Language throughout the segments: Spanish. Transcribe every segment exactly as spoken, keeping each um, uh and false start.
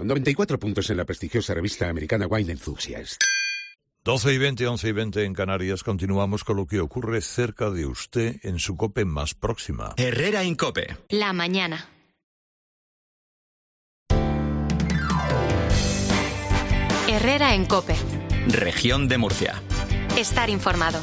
año. noventa y cuatro puntos en la prestigiosa revista americana Wine Enthusiast. doce y veinte, once y veinte en Canarias. Continuamos con lo que ocurre cerca de usted en su COPE más próxima. Herrera en COPE. La mañana. Herrera en COPE. Región de Murcia. Estar informado.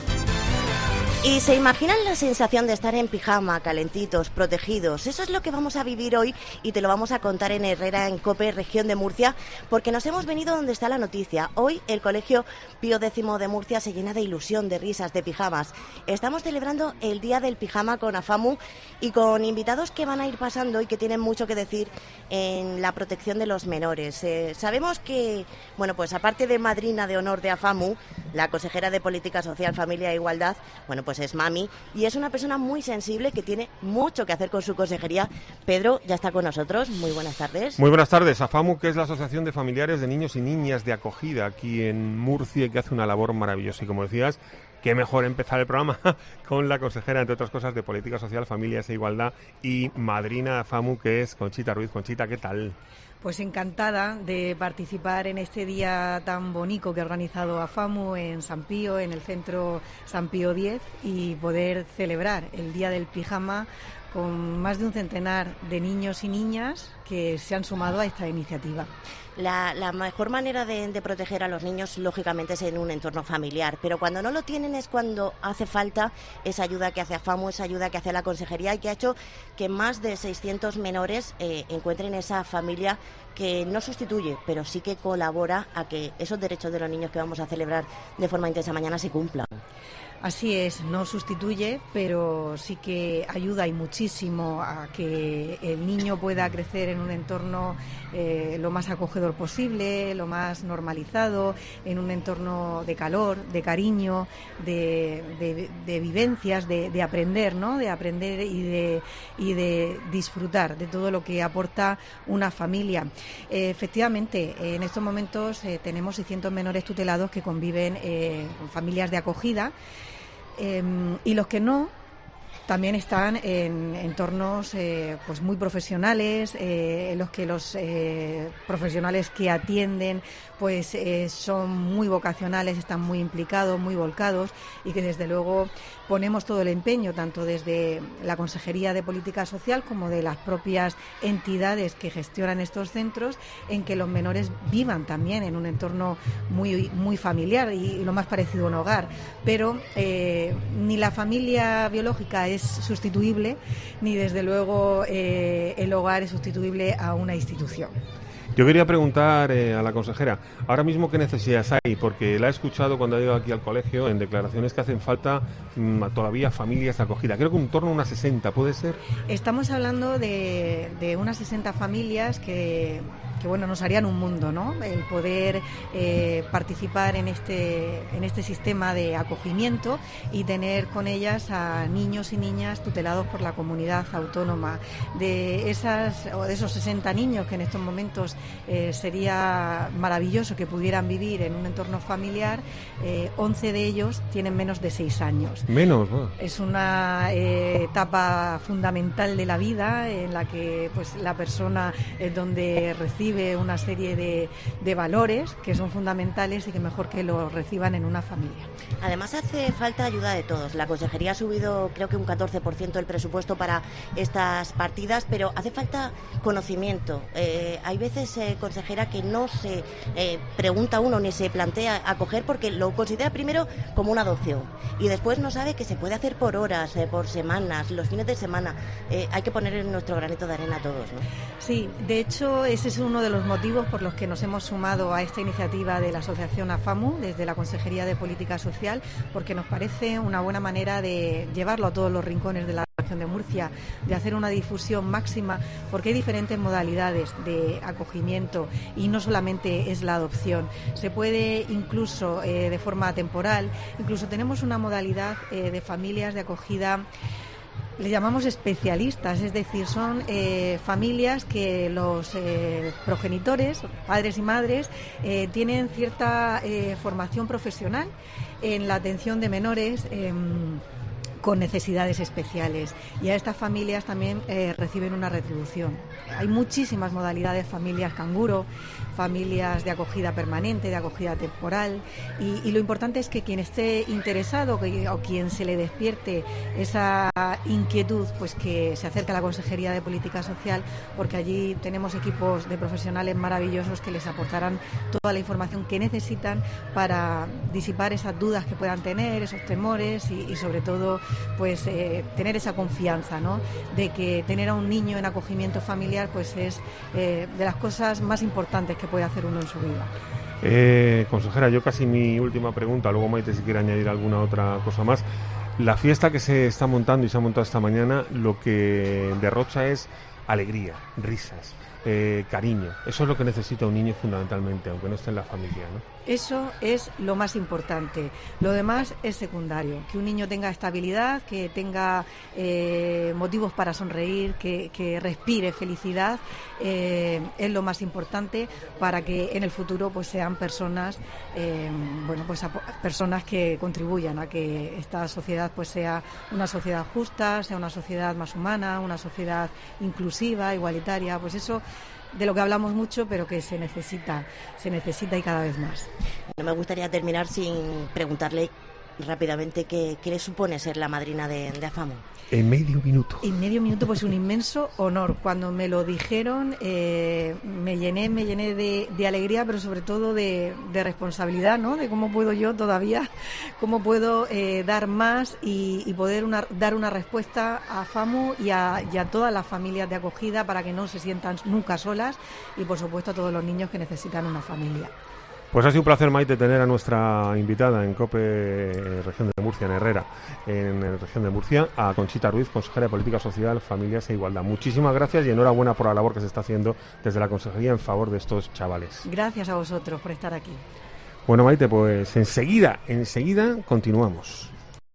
¿Y se imaginan la sensación de estar en pijama, calentitos, protegidos? Eso es lo que vamos a vivir hoy y te lo vamos a contar en Herrera en COPE, Región de Murcia, porque nos hemos venido donde está la noticia. Hoy el Colegio Pío X de Murcia se llena de ilusión, de risas, de pijamas. Estamos celebrando el Día del Pijama con AFAMU y con invitados que van a ir pasando y que tienen mucho que decir en la protección de los menores. Eh, sabemos que, bueno, pues aparte de madrina de honor de AFAMU, la consejera de Política Social, Familia e Igualdad, bueno, pues es mami y es una persona muy sensible que tiene mucho que hacer con su consejería. Pedro ya está con nosotros. Muy buenas tardes. Muy buenas tardes. AFAMU, que es la Asociación de Familiares de Niños y Niñas de Acogida aquí en Murcia y que hace una labor maravillosa. Y como decías, qué mejor empezar el programa con la consejera, entre otras cosas, de Política Social, Familias e Igualdad y madrina de AFAMU, que es Conchita Ruiz. Conchita, ¿qué tal? Pues encantada de participar en este día tan bonito que ha organizado AFAMU en San Pío, en el centro San Pío X, y poder celebrar el Día del Pijama con más de un centenar de niños y niñas que se han sumado a esta iniciativa. La, la mejor manera de, de proteger a los niños, lógicamente, es en un entorno familiar, pero cuando no lo tienen es cuando hace falta esa ayuda que hace AFAMU, esa ayuda que hace la consejería y que ha hecho que más de seiscientos menores eh, encuentren esa familia que no sustituye, pero sí que colabora a que esos derechos de los niños que vamos a celebrar de forma intensa mañana se cumplan. Así es, no sustituye, pero sí que ayuda y muchísimo a que el niño pueda crecer en un entorno eh, lo más acogedor posible, lo más normalizado, en un entorno de calor, de cariño, de, de, de vivencias, de, de aprender, ¿no? De aprender y de, y de disfrutar de todo lo que aporta una familia. Eh, efectivamente, en estos momentos eh, tenemos seiscientos menores tutelados que conviven eh, con familias de acogida. Eh, y los que no también están en entornos eh, pues muy profesionales, eh, en los que los eh, profesionales que atienden pues eh, son muy vocacionales, están muy implicados, muy volcados y que desde luego ponemos todo el empeño, tanto desde la Consejería de Política Social como de las propias entidades que gestionan estos centros, en que los menores vivan también en un entorno muy, muy familiar y, y lo más parecido a un hogar. Pero eh, ni la familia biológica es sustituible, ni desde luego eh, el hogar es sustituible a una institución. Yo quería preguntar eh, a la consejera, ahora mismo qué necesidades hay, porque la he escuchado cuando ha llegado aquí al colegio en declaraciones que hacen falta mmm, todavía familias de acogida. Creo que en torno a unas sesenta, ¿puede ser? Estamos hablando de, de unas sesenta familias que, que bueno, nos harían un mundo, ¿no? El poder eh, participar en este, en este sistema de acogimiento y tener con ellas a niños y niñas tutelados por la comunidad autónoma. De esas, o de esos sesenta niños que en estos momentos Eh, sería maravilloso que pudieran vivir en un entorno familiar, eh, once de ellos tienen menos de seis años. Menos, ¿no? Es una eh, etapa fundamental de la vida en la que pues la persona es donde recibe una serie de, de valores que son fundamentales y que mejor que los reciban en una familia. Además hace falta ayuda de todos. La consejería ha subido creo que un catorce por ciento el presupuesto para estas partidas, pero hace falta conocimiento. Eh, hay veces Eh, consejera, que no se eh, pregunta uno ni se plantea acoger porque lo considera primero como una adopción y después no sabe que se puede hacer por horas, eh, por semanas, los fines de semana. Eh, hay que poner nuestro granito de arena a todos, ¿no? Sí, de hecho ese es uno de los motivos por los que nos hemos sumado a esta iniciativa de la asociación AFAMU desde la Consejería de Política Social, porque nos parece una buena manera de llevarlo a todos los rincones de la región de Murcia, de hacer una difusión máxima, porque hay diferentes modalidades de acogimiento y no solamente es la adopción. Se puede incluso eh, de forma temporal, incluso tenemos una modalidad eh, de familias de acogida, le llamamos especialistas, es decir, son eh, familias que los eh, progenitores, padres y madres, eh, tienen cierta eh, formación profesional en la atención de menores eh, con necesidades especiales, y a estas familias también eh, reciben una retribución. Hay muchísimas modalidades, familias canguro, familias de acogida permanente, de acogida temporal, y, y lo importante es que quien esté interesado que, o quien se le despierte esa inquietud, pues que se acerque a la Consejería de Política Social, porque allí tenemos equipos de profesionales maravillosos que les aportarán toda la información que necesitan para disipar esas dudas que puedan tener, esos temores y, y sobre todo pues eh, tener esa confianza, ¿no?, de que tener a un niño en acogimiento familiar pues es eh, de las cosas más importantes que puede hacer uno en su vida. Eh, consejera, yo casi mi última pregunta, luego Maite si quiere añadir alguna otra cosa más. La fiesta que se está montando y se ha montado esta mañana, lo que derrocha es alegría, risas, eh, cariño. Eso es lo que necesita un niño fundamentalmente, aunque no esté en la familia, ¿no? Eso es lo más importante. Lo demás es secundario. Que un niño tenga estabilidad, que tenga eh, motivos para sonreír, que, que respire felicidad, eh, es lo más importante para que en el futuro pues sean personas, eh, bueno, pues a, personas que contribuyan a que esta sociedad pues sea una sociedad justa, sea una sociedad más humana, una sociedad inclusiva, igualitaria. Pues eso de lo que hablamos mucho, pero que se necesita, se necesita y cada vez más. No me gustaría terminar sin preguntarle rápidamente qué, qué le supone ser la madrina de, de AFAMU. En medio minuto. En medio minuto, pues un inmenso honor. Cuando me lo dijeron, eh, me llené, me llené de, de alegría, pero sobre todo de, de responsabilidad, ¿no? De cómo puedo yo todavía, cómo puedo eh, dar más y, y poder una, dar una respuesta a AFAMU y a, y a todas las familias de acogida para que no se sientan nunca solas y, por supuesto, a todos los niños que necesitan una familia. Pues ha sido un placer, Maite, tener a nuestra invitada en COPE Región de Murcia, en Herrera, en la Región de Murcia, a Conchita Ruiz, consejera de Política Social, Familias e Igualdad. Muchísimas gracias y enhorabuena por la labor que se está haciendo desde la Consejería en favor de estos chavales. Gracias a vosotros por estar aquí. Bueno, Maite, pues enseguida, enseguida continuamos.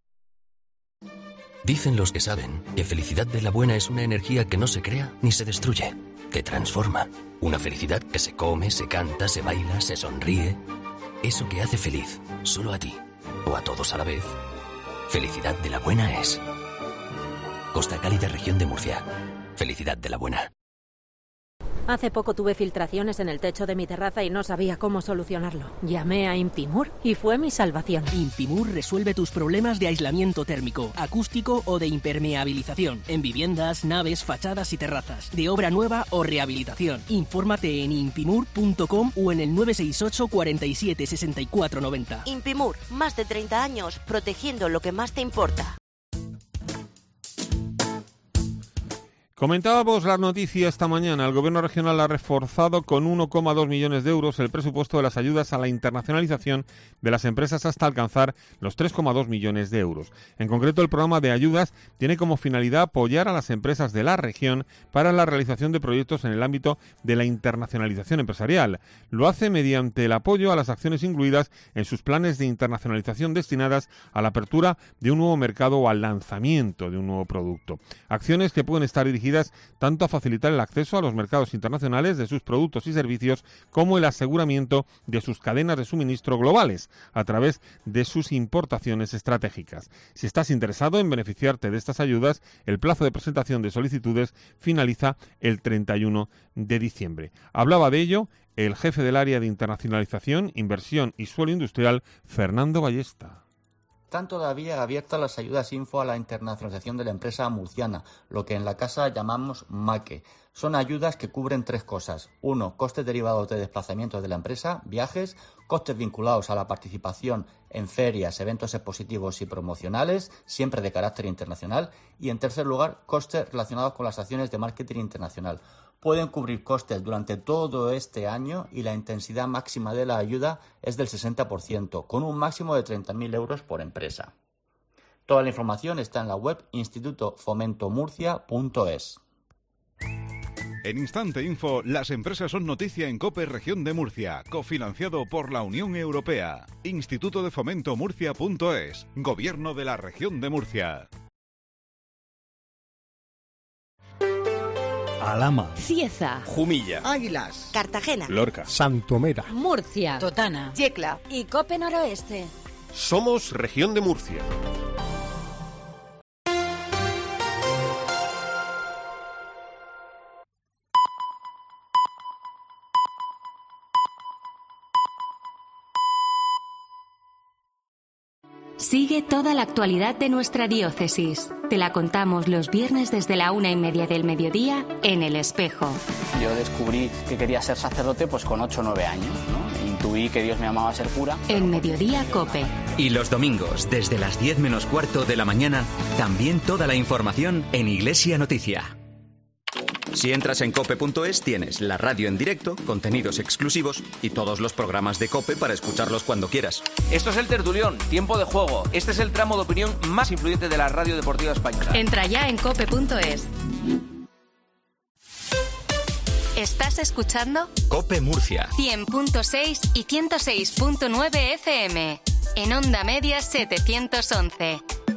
Dicen los que saben que felicidad de la buena es una energía que no se crea ni se destruye, que transforma. Una felicidad que se come, se canta, se baila, se sonríe. Eso que hace feliz, solo a ti, o a todos a la vez. Felicidad de la buena es. Costa Cálida, Región de Murcia. Felicidad de la buena. Hace poco tuve filtraciones en el techo de mi terraza y no sabía cómo solucionarlo. Llamé a Impimur y fue mi salvación. Impimur resuelve tus problemas de aislamiento térmico, acústico o de impermeabilización en viviendas, naves, fachadas y terrazas, de obra nueva o rehabilitación. Infórmate en impimur punto com o en el nueve seis ocho, cuarenta y siete, sesenta y cuatro noventa. Impimur, más de treinta años protegiendo lo que más te importa. Comentábamos la noticia esta mañana. El Gobierno regional ha reforzado con uno coma dos millones de euros el presupuesto de las ayudas a la internacionalización de las empresas hasta alcanzar los tres coma dos millones de euros. En concreto, el programa de ayudas tiene como finalidad apoyar a las empresas de la región para la realización de proyectos en el ámbito de la internacionalización empresarial. Lo hace mediante el apoyo a las acciones incluidas en sus planes de internacionalización destinadas a la apertura de un nuevo mercado o al lanzamiento de un nuevo producto. Acciones que pueden estar dirigidas tanto a facilitar el acceso a los mercados internacionales de sus productos y servicios como el aseguramiento de sus cadenas de suministro globales a través de sus importaciones estratégicas. Si estás interesado en beneficiarte de estas ayudas, el plazo de presentación de solicitudes finaliza el treinta y uno de diciembre. Hablaba de ello el jefe del área de internacionalización, inversión y suelo industrial, Fernando Ballesta. Están todavía abiertas las ayudas info a la internacionalización de la empresa murciana, lo que en la casa llamamos MACE. Son ayudas que cubren tres cosas. Uno, costes derivados de desplazamientos de la empresa, viajes, costes vinculados a la participación en ferias, eventos expositivos y promocionales, siempre de carácter internacional. Y en tercer lugar, costes relacionados con las acciones de marketing internacional. Pueden cubrir costes durante todo este año y la intensidad máxima de la ayuda es del sesenta por ciento, con un máximo de treinta mil euros por empresa. Toda la información está en la web instituto fomento murcia punto es. En Instante Info, las empresas son noticia en COPE Región de Murcia, cofinanciado por la Unión Europea. instituto de fomento murcia punto es, Gobierno de la Región de Murcia. Alhama, Cieza, Jumilla, Águilas, Cartagena, Lorca, Santomera, Murcia, Totana, Yecla y Cope Noroeste. Somos Región de Murcia. Sigue toda la actualidad de nuestra diócesis. Te la contamos los viernes desde la una y media del mediodía en El Espejo. Yo descubrí que quería ser sacerdote pues con ocho o nueve años, ¿no? Intuí que Dios me llamaba a ser cura. En Mediodía Cope. Y los domingos, desde las diez menos cuarto de la mañana, también toda la información en Iglesia Noticia. Si entras en cope punto es, tienes la radio en directo, contenidos exclusivos y todos los programas de COPE para escucharlos cuando quieras. Esto es El Tertulión, Tiempo de Juego. Este es el tramo de opinión más influyente de la radio deportiva española. Entra ya en cope punto es. ¿Estás escuchando? COPE Murcia. cien punto seis y ciento seis punto nueve F M. En Onda Media setecientos once.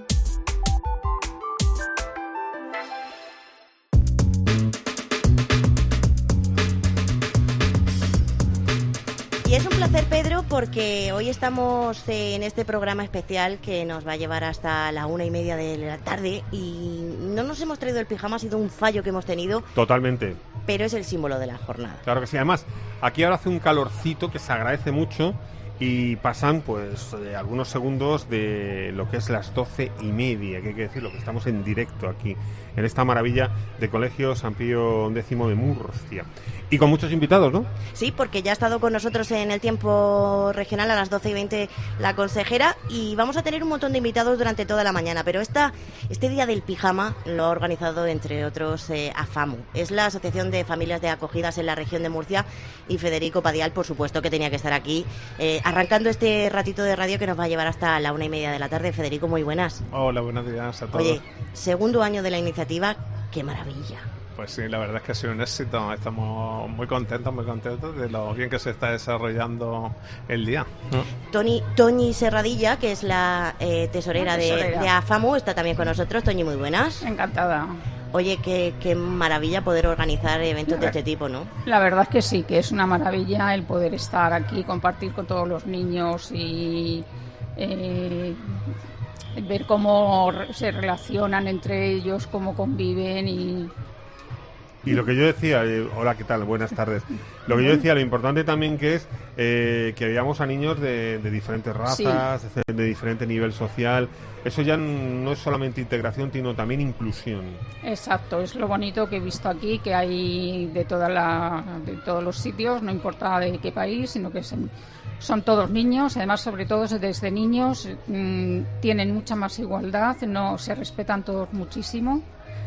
Y es un placer, Pedro, porque hoy estamos en este programa especial que nos va a llevar hasta la una y media de la tarde y no nos hemos traído el pijama, ha sido un fallo que hemos tenido. Totalmente. Pero es el símbolo de la jornada. Claro que sí. Además, aquí ahora hace un calorcito que se agradece mucho y pasan pues eh, algunos segundos de lo que es las doce y media, que hay que decirlo, que estamos en directo aquí, en esta maravilla de Colegio San Pío X de Murcia. Y con muchos invitados, ¿no? Sí, porque ya ha estado con nosotros en el tiempo regional a las doce y veinte la consejera y vamos a tener un montón de invitados durante toda la mañana, pero esta, este día del pijama lo ha organizado, entre otros, eh, AFAMU. Es la Asociación de Familias de Acogidas en la región de Murcia y Federico Padial, por supuesto, que tenía que estar aquí, eh, arrancando este ratito de radio que nos va a llevar hasta la una y media de la tarde. Federico, muy buenas. Hola, buenos días a todos. Oye, segundo año de la iniciativa, qué maravilla. Pues sí, la verdad es que ha sido un éxito. Estamos muy contentos, muy contentos de lo bien que se está desarrollando el día. Toni, Toñi Serradilla, que es la eh, tesorera, tesorera. De, de AFAMU, está también con nosotros. Toñi, muy buenas. Encantada. Oye, qué, qué maravilla poder organizar eventos de este tipo, ¿no? La verdad es que sí, que es una maravilla el poder estar aquí, compartir con todos los niños y eh, ver cómo se relacionan entre ellos, cómo conviven y... Y lo que yo decía, eh, hola, ¿qué tal? Buenas tardes. Lo que yo decía, lo importante también que es eh, que veamos a niños de, de diferentes razas, sí. de, de diferente nivel social. Eso ya no es solamente integración, sino también inclusión. Exacto, es lo bonito que he visto aquí, que hay de, toda la, de todos los sitios, no importa de qué país, sino que son, son todos niños. Además, sobre todo desde niños, mmm, tienen mucha más igualdad, no se respetan todos muchísimo.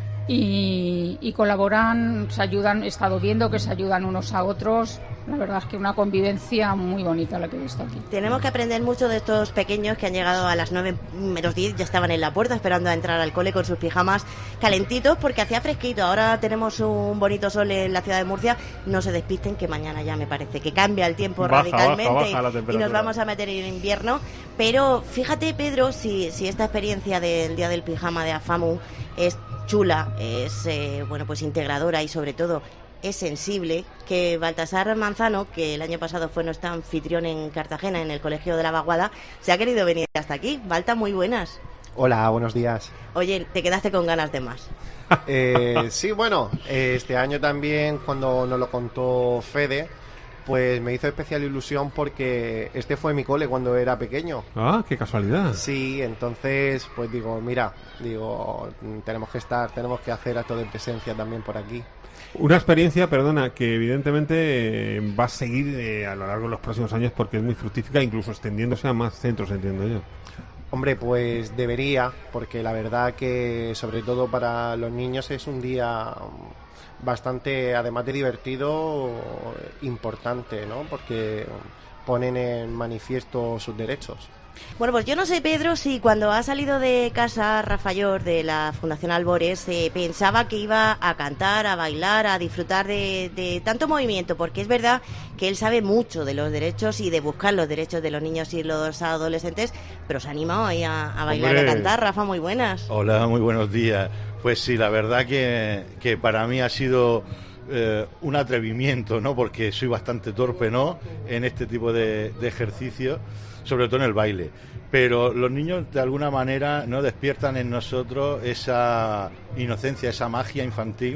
Y, y colaboran, se ayudan, he estado viendo que se ayudan unos a otros. La verdad es que una convivencia muy bonita la que he visto aquí. Tenemos que aprender mucho de estos pequeños que han llegado a las nueve menos diez, ya estaban en la puerta esperando a entrar al cole con sus pijamas calentitos porque hacía fresquito. Ahora tenemos un bonito sol en la ciudad de Murcia. No se despisten que mañana ya me parece que cambia el tiempo baja, radicalmente baja, baja y nos vamos a meter en invierno. Pero fíjate, Pedro, si, si esta experiencia del Día del Pijama de AFAMU es chula, es eh, bueno pues integradora y sobre todo es sensible, que Baltasar Manzano, que el año pasado fue nuestro anfitrión en Cartagena en el Colegio de la Vaguada, se ha querido venir hasta aquí. Balta, muy buenas. Hola, buenos días. Oye, te quedaste con ganas de más. Eh, sí, bueno, este año también cuando nos lo contó Fede, pues me hizo especial ilusión porque este fue mi cole cuando era pequeño. Ah, qué casualidad. Sí, entonces pues digo, mira, digo, tenemos que estar, tenemos que hacer acto de presencia también por aquí. Una experiencia, perdona, que evidentemente eh, va a seguir eh, a lo largo de los próximos años porque es muy fructífera, incluso extendiéndose a más centros, entiendo yo. Hombre, pues debería, porque la verdad que sobre todo para los niños es un día bastante, además de divertido, importante, ¿no? Porque ponen en manifiesto sus derechos. Bueno, pues yo no sé, Pedro, si cuando ha salido de casa Rafa Llor de la Fundación Albores eh, pensaba que iba a cantar, a bailar, a disfrutar de, de tanto movimiento, porque es verdad que él sabe mucho de los derechos y de buscar los derechos de los niños y los adolescentes, pero se ha animado ahí a, a bailar y a cantar. Rafa, muy buenas. Hola, muy buenos días. Pues sí, la verdad que, que para mí ha sido eh, un atrevimiento, ¿no? Porque soy bastante torpe, ¿no? En este tipo de, de ejercicios, sobre todo en el baile. Pero los niños de alguna manera no despiertan en nosotros esa inocencia, esa magia infantil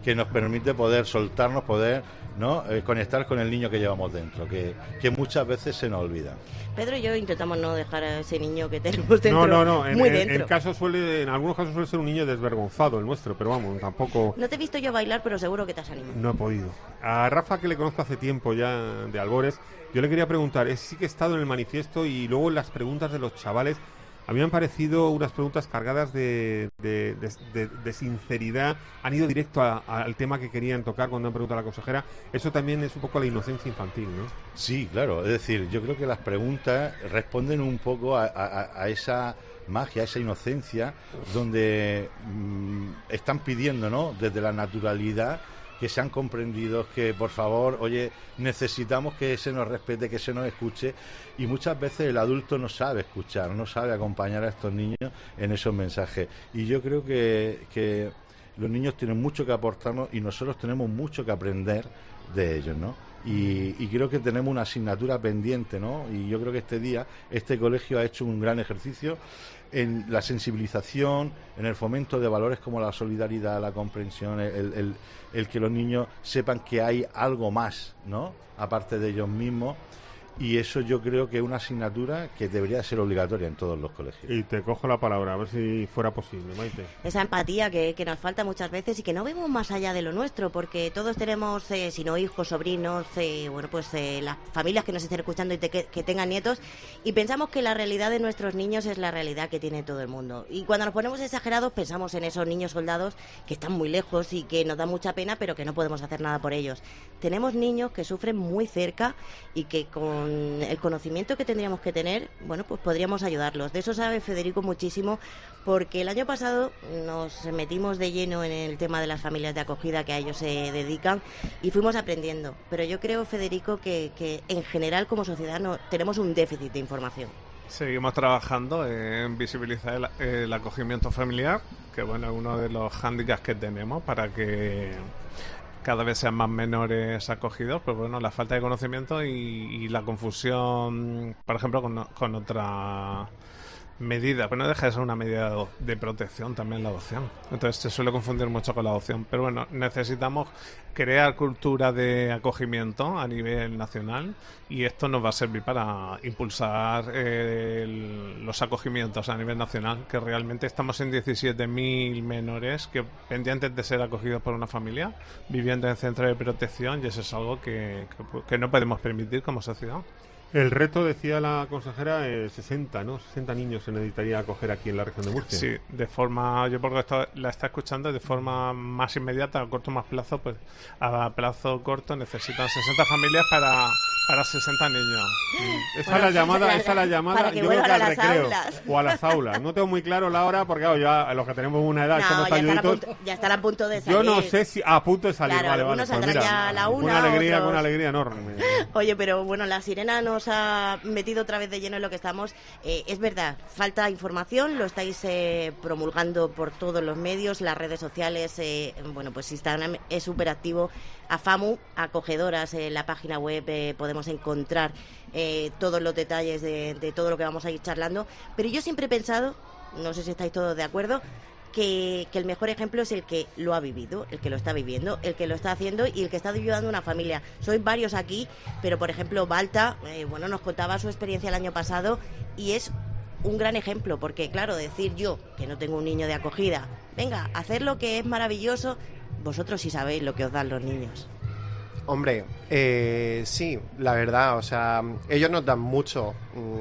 que nos permite poder soltarnos, poder, ¿no?, eh, conectar con el niño que llevamos dentro, que, que muchas veces se nos olvida. Pedro y yo intentamos no dejar a ese niño que tenemos dentro. No, no, no. En, muy en, dentro. En, caso suele, en algunos casos suele ser un niño desvergonzado el nuestro, pero vamos, tampoco... No te he visto yo bailar, pero seguro que te has animado. No he podido. A Rafa, que le conozco hace tiempo ya de Albores, yo le quería preguntar, es, sí que he estado en el manifiesto y luego en las preguntas de los chavales, a mí me han parecido unas preguntas cargadas de, de, de, de, de sinceridad, han ido directo a, a, al tema que querían tocar cuando han preguntado a la consejera. Eso también es un poco la inocencia infantil, ¿no? Sí, claro, es decir, yo creo que las preguntas responden un poco a, a, a esa magia, a esa inocencia, donde mmm, están pidiendo, ¿no?, desde la naturalidad, que sean comprendidos, que por favor, oye, necesitamos que se nos respete, que se nos escuche, y muchas veces el adulto no sabe escuchar, no sabe acompañar a estos niños en esos mensajes, y yo creo que, que los niños tienen mucho que aportarnos y nosotros tenemos mucho que aprender de ellos, ¿no? Y, y creo que tenemos una asignatura pendiente, ¿no? Y yo creo que este día, este colegio ha hecho un gran ejercicio en la sensibilización, en el fomento de valores como la solidaridad, la comprensión, el, el, el que los niños sepan que hay algo más, ¿no?, aparte de ellos mismos. Y eso yo creo que es una asignatura que debería ser obligatoria en todos los colegios. Y te cojo la palabra, a ver si fuera posible, Maite. Esa empatía que, que nos falta muchas veces y que no vemos más allá de lo nuestro, porque todos tenemos, eh, si no hijos, sobrinos, eh, bueno, pues eh, las familias que nos estén escuchando y te, que, que tengan nietos, y pensamos que la realidad de nuestros niños es la realidad que tiene todo el mundo. Y cuando nos ponemos exagerados pensamos en esos niños soldados que están muy lejos y que nos da mucha pena, pero que no podemos hacer nada por ellos. Tenemos niños que sufren muy cerca y que con el conocimiento que tendríamos que tener, bueno, pues podríamos ayudarlos. De eso sabe Federico muchísimo, porque el año pasado nos metimos de lleno en el tema de las familias de acogida que a ellos se dedican y fuimos aprendiendo. Pero yo creo, Federico, que, que en general como sociedad no, tenemos un déficit de información. Seguimos trabajando en visibilizar el, el acogimiento familiar, que bueno, es uno de los hándicaps que tenemos para que cada vez sean más menores acogidos, pero bueno, la falta de conocimiento y, y la confusión, por ejemplo, con, con otra medida, pues no deja de ser una medida de protección también la adopción. Entonces se suele confundir mucho con la adopción, pero bueno, necesitamos crear cultura de acogimiento a nivel nacional y esto nos va a servir para impulsar eh, el, los acogimientos a nivel nacional, que realmente estamos en diecisiete mil menores que pendientes de ser acogidos por una familia, viviendo en centros de protección, y eso es algo que, que, que no podemos permitir como sociedad. El reto, decía la consejera, eh, sesenta, ¿no? sesenta niños se necesitaría acoger aquí en la región de Murcia. Sí, de forma, yo porque esto la está escuchando, de forma más inmediata, a corto más plazo, pues a plazo corto necesitan sesenta familias para, para sesenta niños. Sí. Esa es la llamada, esa la llamada, yo creo que al recreo aulas. o a las aulas. No tengo muy claro la hora porque claro, ya los que tenemos una edad, no, estamos ya, ayuditos, están punto, ya están a punto de salir. Yo no sé si a punto de salir, claro, vale, vale. Pues mira, ya a la una, una alegría, otros... una alegría enorme. Oye, pero bueno, la sirena nos ha metido otra vez de lleno en lo que estamos. Eh, es verdad, falta información, lo estáis eh, promulgando por todos los medios, las redes sociales, eh, bueno, pues Instagram es súper activo. A FAMU, acogedoras, en eh, la página web eh, podemos encontrar eh, todos los detalles de, de todo lo que vamos a ir charlando. Pero yo siempre he pensado, no sé si estáis todos de acuerdo, Que, que el mejor ejemplo es el que lo ha vivido, el que lo está viviendo, el que lo está haciendo y el que está ayudando a una familia. Sois varios aquí, pero por ejemplo Balta, eh, bueno, nos contaba su experiencia el año pasado y es un gran ejemplo, porque claro, decir yo, que no tengo un niño de acogida, venga, hacer lo que es maravilloso, vosotros sí sabéis lo que os dan los niños. Hombre, eh, sí, la verdad, o sea, ellos nos dan mucho.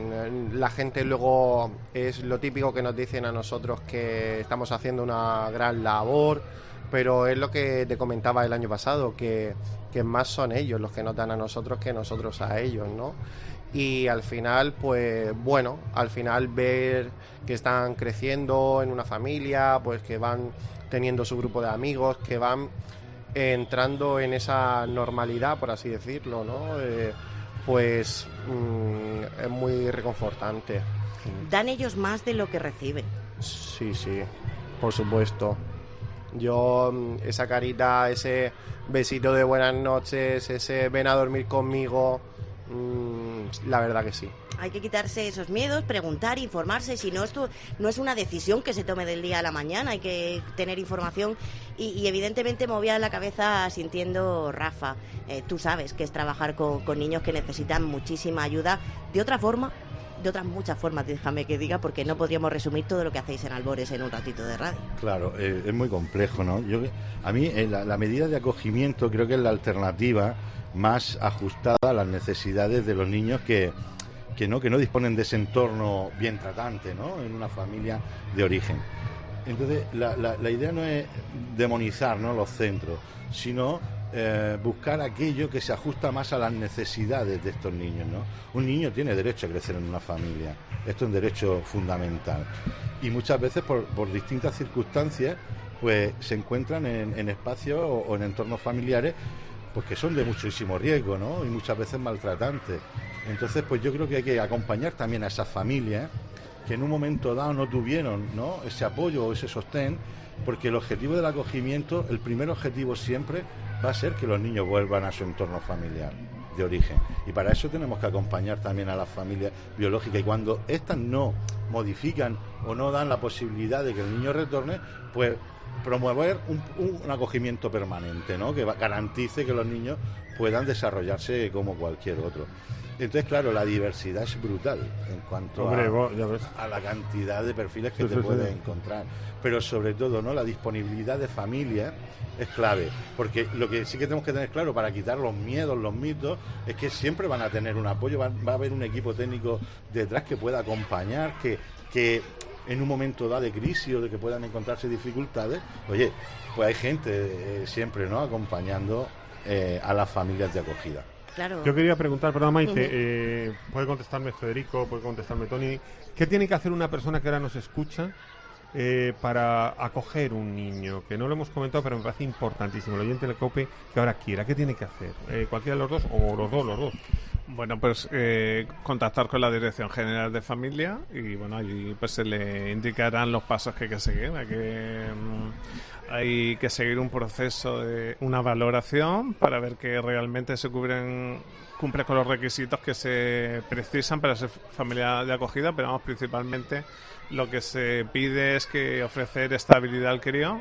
La gente luego es lo típico que nos dicen a nosotros que estamos haciendo una gran labor, pero es lo que te comentaba el año pasado, que, que más son ellos los que nos dan a nosotros que nosotros a ellos, ¿no? Y al final, pues bueno, al final ver que están creciendo en una familia, pues que van teniendo su grupo de amigos, que van entrando en esa normalidad, por así decirlo, ¿no? Eh, pues mmm, es muy reconfortante. Dan ellos más de lo que reciben. Sí, sí, por supuesto. Yo, esa carita, ese besito de buenas noches, ese ven a dormir conmigo, Mm, la verdad que sí. Hay que quitarse esos miedos, preguntar, informarse. Si no, esto no es una decisión que se tome del día a la mañana. Hay que tener información y, y evidentemente movía la cabeza sintiendo Rafa. Eh, tú sabes que es trabajar con, con niños que necesitan muchísima ayuda de otra forma. De otras muchas formas, déjame que diga, porque no podríamos resumir todo lo que hacéis en Albores en un ratito de radio. Claro, eh, es muy complejo, ¿no? Yo, a mí eh, la, la medida de acogimiento creo que es la alternativa más ajustada a las necesidades de los niños que, que no que no disponen de ese entorno bien tratante, ¿no? En una familia de origen. Entonces, la, la, la idea no es demonizar, ¿no?, los centros, sino Eh, buscar aquello que se ajusta más a las necesidades de estos niños, ¿no? Un niño tiene derecho a crecer en una familia, esto es un derecho fundamental, y muchas veces por, por distintas circunstancias pues se encuentran en, en espacios o, o en entornos familiares pues que son de muchísimo riesgo, ¿no? Y muchas veces maltratantes. Entonces pues yo creo que hay que acompañar también a esas familias que en un momento dado no tuvieron, ¿no?, ese apoyo o ese sostén, porque el objetivo del acogimiento, el primer objetivo siempre va a ser que los niños vuelvan a su entorno familiar de origen, y para eso tenemos que acompañar también a las familias biológicas, y cuando éstas no modifican o no dan la posibilidad de que el niño retorne, pues promover un, un acogimiento permanente, ¿no?, que garantice que los niños puedan desarrollarse como cualquier otro. Entonces, claro, la diversidad es brutal en cuanto Hombre, a, vos, ya ves. a la cantidad de perfiles que Sí, te sí, puedes sí. encontrar. Pero sobre todo, ¿no?, la disponibilidad de familias es clave. Porque lo que sí que tenemos que tener claro para quitar los miedos, los mitos, es que siempre van a tener un apoyo, va, va a haber un equipo técnico detrás que pueda acompañar, que, que en un momento dado de crisis o de que puedan encontrarse dificultades, oye, pues hay gente eh, siempre, ¿no?, acompañando eh, a las familias de acogida. Claro. Yo quería preguntar, perdón, Maite, Uh-huh. eh, puede contestarme Federico, puede contestarme Tony, ¿qué tiene que hacer una persona que ahora nos escucha eh, para acoger un niño? Que no lo hemos comentado, pero me parece importantísimo. El oyente del COPE que ahora quiera, ¿qué tiene que hacer? Eh, ¿Cualquiera de los dos o los dos, los dos? Bueno, pues eh, contactar con la Dirección General de Familia y bueno, allí pues se le indicarán los pasos que hay que seguir. Hay que, mm, hay que seguir un proceso de una valoración para ver que realmente se cubren cumple con los requisitos que se precisan para ser familia de acogida, pero vamos, principalmente lo que se pide es que ofrecer estabilidad al crío,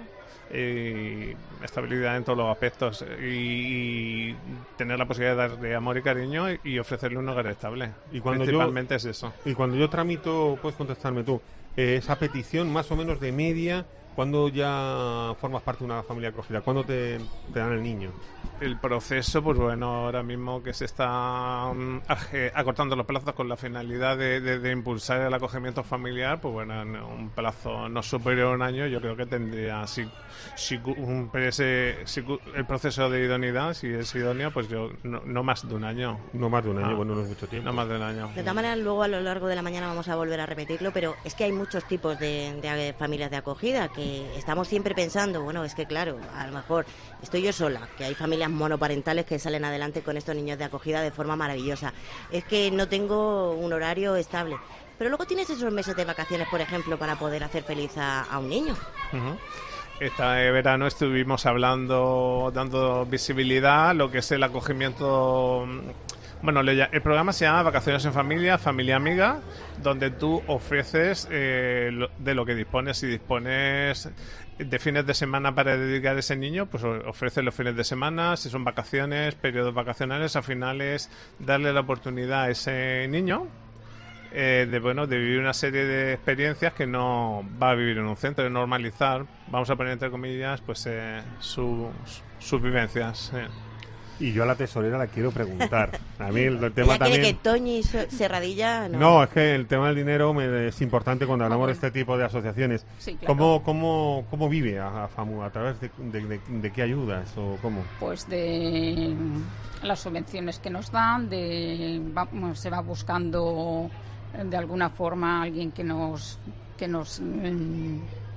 y estabilidad en todos los aspectos, y, y tener la posibilidad de darle amor y cariño y, y ofrecerle un hogar estable. Y cuando Principalmente yo, es eso. Y cuando yo tramito, puedes contestarme tú, eh, esa petición más o menos de media, ¿cuándo ya formas parte de una familia acogida? ¿Cuándo te, te dan el niño? El proceso, pues bueno, ahora mismo que se está um, aje- acortando los plazos con la finalidad de, de, de impulsar el acogimiento familiar, pues bueno, en un plazo no superior a un año, yo creo que tendría, si, si, cu- un, ese, si cu- el proceso de idoneidad, si es idóneo, pues yo no, no más de un año. No más de un año, Ah, bueno, no es mucho tiempo. No más de un año. De todas maneras, luego a lo largo de la mañana vamos a volver a repetirlo, pero es que hay muchos tipos de, de familias de acogida que estamos siempre pensando, bueno, es que claro, a lo mejor estoy yo sola, que hay familias monoparentales que salen adelante con estos niños de acogida de forma maravillosa. Es que no tengo un horario estable. Pero luego tienes esos meses de vacaciones, por ejemplo, para poder hacer feliz a, a un niño. Ujú. Este verano estuvimos hablando, dando visibilidad a lo que es el acogimiento. Bueno, le- el programa se llama Vacaciones en Familia, Familia Amiga, donde tú ofreces eh, lo- de lo que dispones. Si dispones de fines de semana para dedicar a ese niño, pues o- ofreces los fines de semana. Si son vacaciones, periodos vacacionales, al final es darle la oportunidad a ese niño eh, de bueno de vivir una serie de experiencias que no va a vivir en un centro, de normalizar, vamos a poner entre comillas, pues eh, su- sus vivencias. eh. Y yo a la tesorera la quiero preguntar. A mí el, el tema Ella quiere también... que Toñi Se- Serradilla... No. No, es que el tema del dinero me- es importante cuando hablamos de este tipo de asociaciones. Sí, claro. ¿Cómo, cómo, cómo vive a, a FAMU? ¿A través de, de, de- de qué ayudas o cómo? Pues de las subvenciones que nos dan, de va- bueno, se va buscando eh, de alguna forma alguien que nos que nos mm,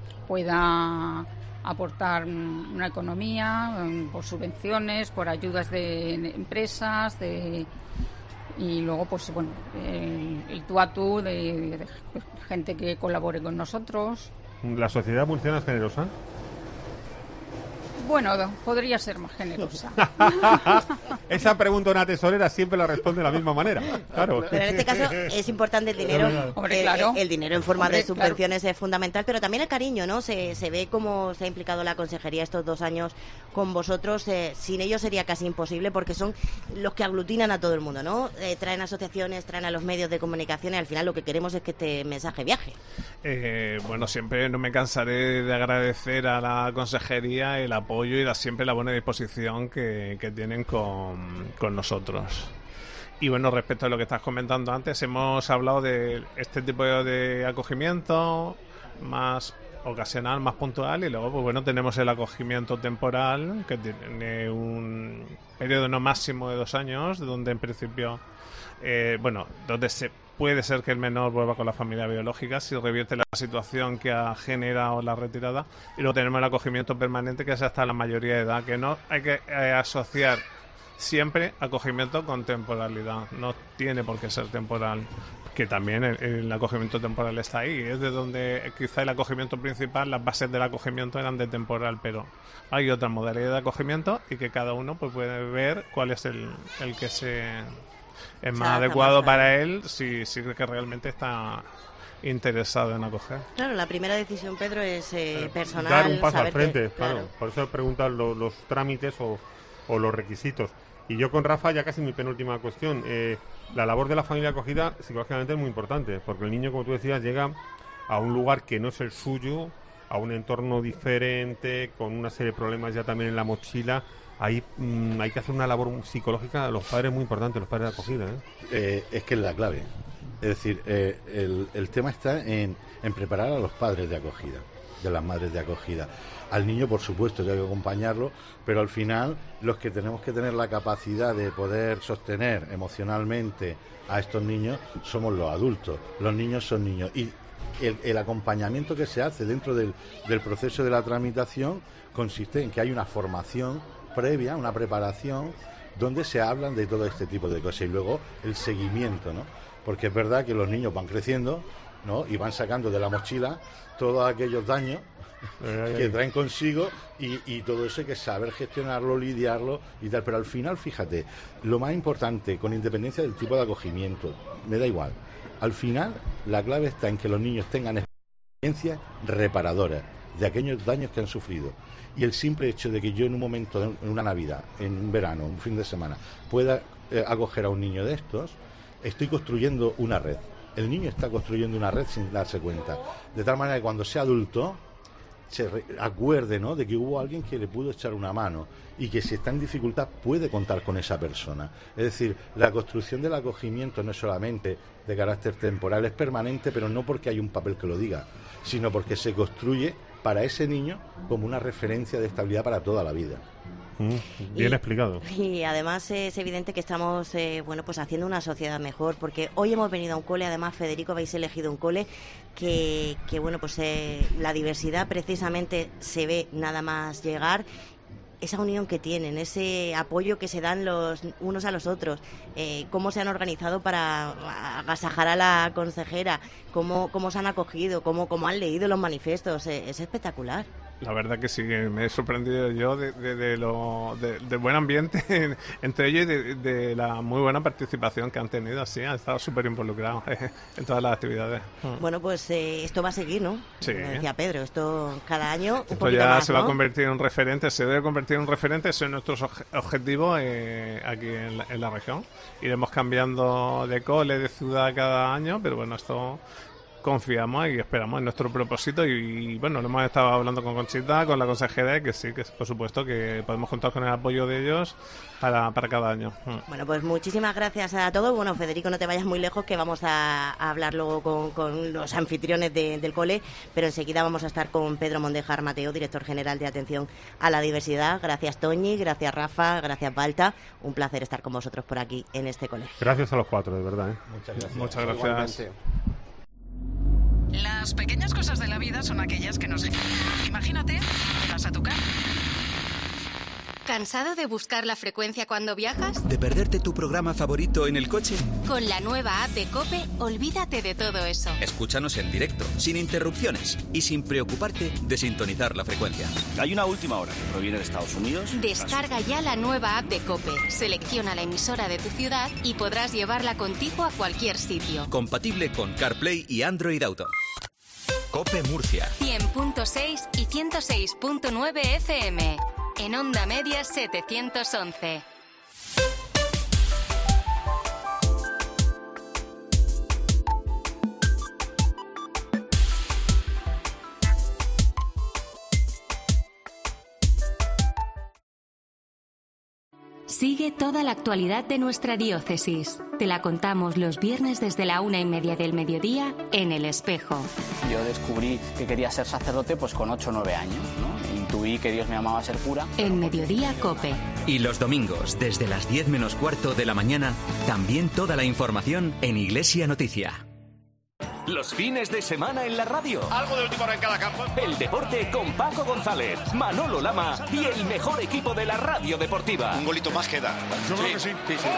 pueda aportar mm, una economía mm, por subvenciones, por ayudas de empresas, de y luego pues bueno el, el tú a tú de, de gente que colabore con nosotros. ¿La sociedad murciana es generosa? Bueno, podría ser más generosa. Esa pregunta a una tesorera siempre la responde de la misma manera. Claro. Pero en este caso es importante el dinero. Hombre, el, claro. el dinero en forma Hombre, de subvenciones claro. es fundamental, pero también el cariño, ¿no? Se, se ve cómo se ha implicado la consejería estos dos años con vosotros. Eh, sin ellos sería casi imposible porque son los que aglutinan a todo el mundo, ¿no? Eh, traen asociaciones, traen a los medios de comunicación y al final lo que queremos es que este mensaje viaje. Eh, bueno, siempre no me cansaré de agradecer a la consejería el apoyo y la, siempre la buena disposición que, que tienen con, con nosotros. Y bueno, respecto a lo que estás comentando antes, hemos hablado de este tipo de acogimiento más ocasional, más puntual, y luego pues bueno, tenemos el acogimiento temporal que tiene un periodo no máximo de dos años, donde en principio eh, bueno, donde se puede ser que el menor vuelva con la familia biológica si revierte la situación que ha generado la retirada, y luego tenemos el acogimiento permanente, que es hasta la mayoría de edad, que no hay que eh, asociar siempre acogimiento con temporalidad, no tiene por qué ser temporal, que también el, el acogimiento temporal está ahí, es de donde quizá el acogimiento principal, las bases del acogimiento eran de temporal, pero hay otra modalidad de acogimiento y que cada uno pues puede ver cuál es el, el que se es más Exacto, adecuado más para él si, si cree que realmente está interesado en acoger. Claro, la primera decisión, Pedro, es eh, personal. Dar un paso al frente, que, claro. claro. Por eso preguntan lo, los trámites o, o los requisitos. Y yo con Rafa, ya casi mi penúltima cuestión. Eh, la labor de la familia acogida psicológicamente es muy importante, porque el niño, como tú decías, llega a un lugar que no es el suyo, a un entorno diferente, con una serie de problemas ya también en la mochila. Ahí mmm, hay que hacer una labor psicológica a los padres muy importante, los padres de acogida. ¿eh? Eh, es que es la clave. Es decir, eh, el, el tema está en, en preparar a los padres de acogida, de las madres de acogida. Al niño, por supuesto, que hay que acompañarlo, pero al final los que tenemos que tener la capacidad de poder sostener emocionalmente a estos niños somos los adultos. Los niños son niños. Y el, el acompañamiento que se hace dentro del, del proceso de la tramitación consiste en que hay una formación previa, una preparación, donde se hablan de todo este tipo de cosas y luego el seguimiento, ¿no? Porque es verdad que los niños van creciendo, ¿no? Y van sacando de la mochila todos aquellos daños que traen consigo y, y todo eso hay que saber gestionarlo, lidiarlo y tal, pero al final, fíjate, lo más importante, con independencia del tipo de acogimiento, me da igual, al final la clave está en que los niños tengan experiencias reparadoras de aquellos daños que han sufrido. Y el simple hecho de que yo en un momento, en una Navidad, en un verano, un fin de semana, pueda eh, acoger a un niño de estos, estoy construyendo una red. El niño está construyendo una red sin darse cuenta. De tal manera que cuando sea adulto, se re- acuerde, ¿no?, de que hubo alguien que le pudo echar una mano y que si está en dificultad puede contar con esa persona. Es decir, la construcción del acogimiento no es solamente de carácter temporal, es permanente, pero no porque hay un papel que lo diga, sino porque se construye para ese niño como una referencia de estabilidad para toda la vida. Mm, bien y, explicado. Y además es evidente que estamos eh, bueno, pues haciendo una sociedad mejor, porque hoy hemos venido a un cole, además, Federico, habéis elegido un cole que, que bueno, pues eh, la diversidad precisamente se ve nada más llegar, esa unión que tienen, ese apoyo que se dan los unos a los otros, eh, cómo se han organizado para agasajar a la consejera, cómo, cómo se han acogido, cómo, cómo han leído los manifiestos, eh, es espectacular. La verdad que sí, me he sorprendido yo de, de, de lo de, de buen ambiente en, entre ellos y de, de la muy buena participación que han tenido. Así, han estado súper involucrados eh, en todas las actividades. Bueno, pues eh, esto va a seguir, ¿no? Sí. Como decía Pedro, esto cada año un esto poquito ya más, se ¿no? va a convertir en un referente, se debe convertir en un referente, ese es nuestro objetivo eh, aquí en la, en la región. Iremos cambiando de cole, de ciudad cada año, pero bueno, esto confiamos y esperamos en nuestro propósito y, y bueno, lo hemos estado hablando con Conchita, con la consejera, que sí, que por supuesto que podemos contar con el apoyo de ellos para, para cada año. Bueno, pues muchísimas gracias a todos. Bueno, Federico, no te vayas muy lejos, que vamos a, a hablar luego con, con los anfitriones de, del cole, pero enseguida vamos a estar con Pedro Mondejar Mateo, director general de Atención a la Diversidad. Gracias, Toñi, gracias, Rafa, gracias, Balta. Un placer estar con vosotros por aquí en este colegio. Gracias a los cuatro, de verdad, ¿eh? Muchas gracias. Muchas gracias. Igualmente. Las pequeñas cosas de la vida son aquellas que nos... Imagínate, te vas a tu casa. ¿Cansado de buscar la frecuencia cuando viajas? ¿De perderte tu programa favorito en el coche? Con la nueva app de COPE, olvídate de todo eso. Escúchanos en directo, sin interrupciones y sin preocuparte de sintonizar la frecuencia. Hay una última hora que proviene de Estados Unidos. Descarga ya la nueva app de COPE, selecciona la emisora de tu ciudad y podrás llevarla contigo a cualquier sitio. Compatible con CarPlay y Android Auto. COPE Murcia. cien punto seis y ciento seis punto nueve F M. En Onda Media setecientos once. Sigue toda la actualidad de nuestra diócesis. Te la contamos los viernes desde la una y media del mediodía en El Espejo. Yo descubrí que quería ser sacerdote pues con ocho o nueve años, ¿no? Intuí que Dios me llamaba a ser cura. En Mediodía COPE. Y los domingos, desde las diez menos cuarto de la mañana, también toda la información en Iglesia Noticia. Los fines de semana en la radio. Algo de última hora en cada campo. El deporte con Paco González, Manolo Lama y el mejor equipo de la radio deportiva. Un golito más queda. Yo creo que sí. sí, sí.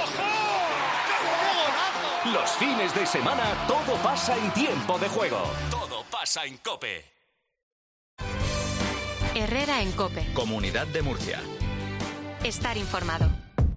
Los fines de semana todo pasa en tiempo de juego. Todo pasa en COPE. Herrera en COPE. Comunidad de Murcia. Estar informado.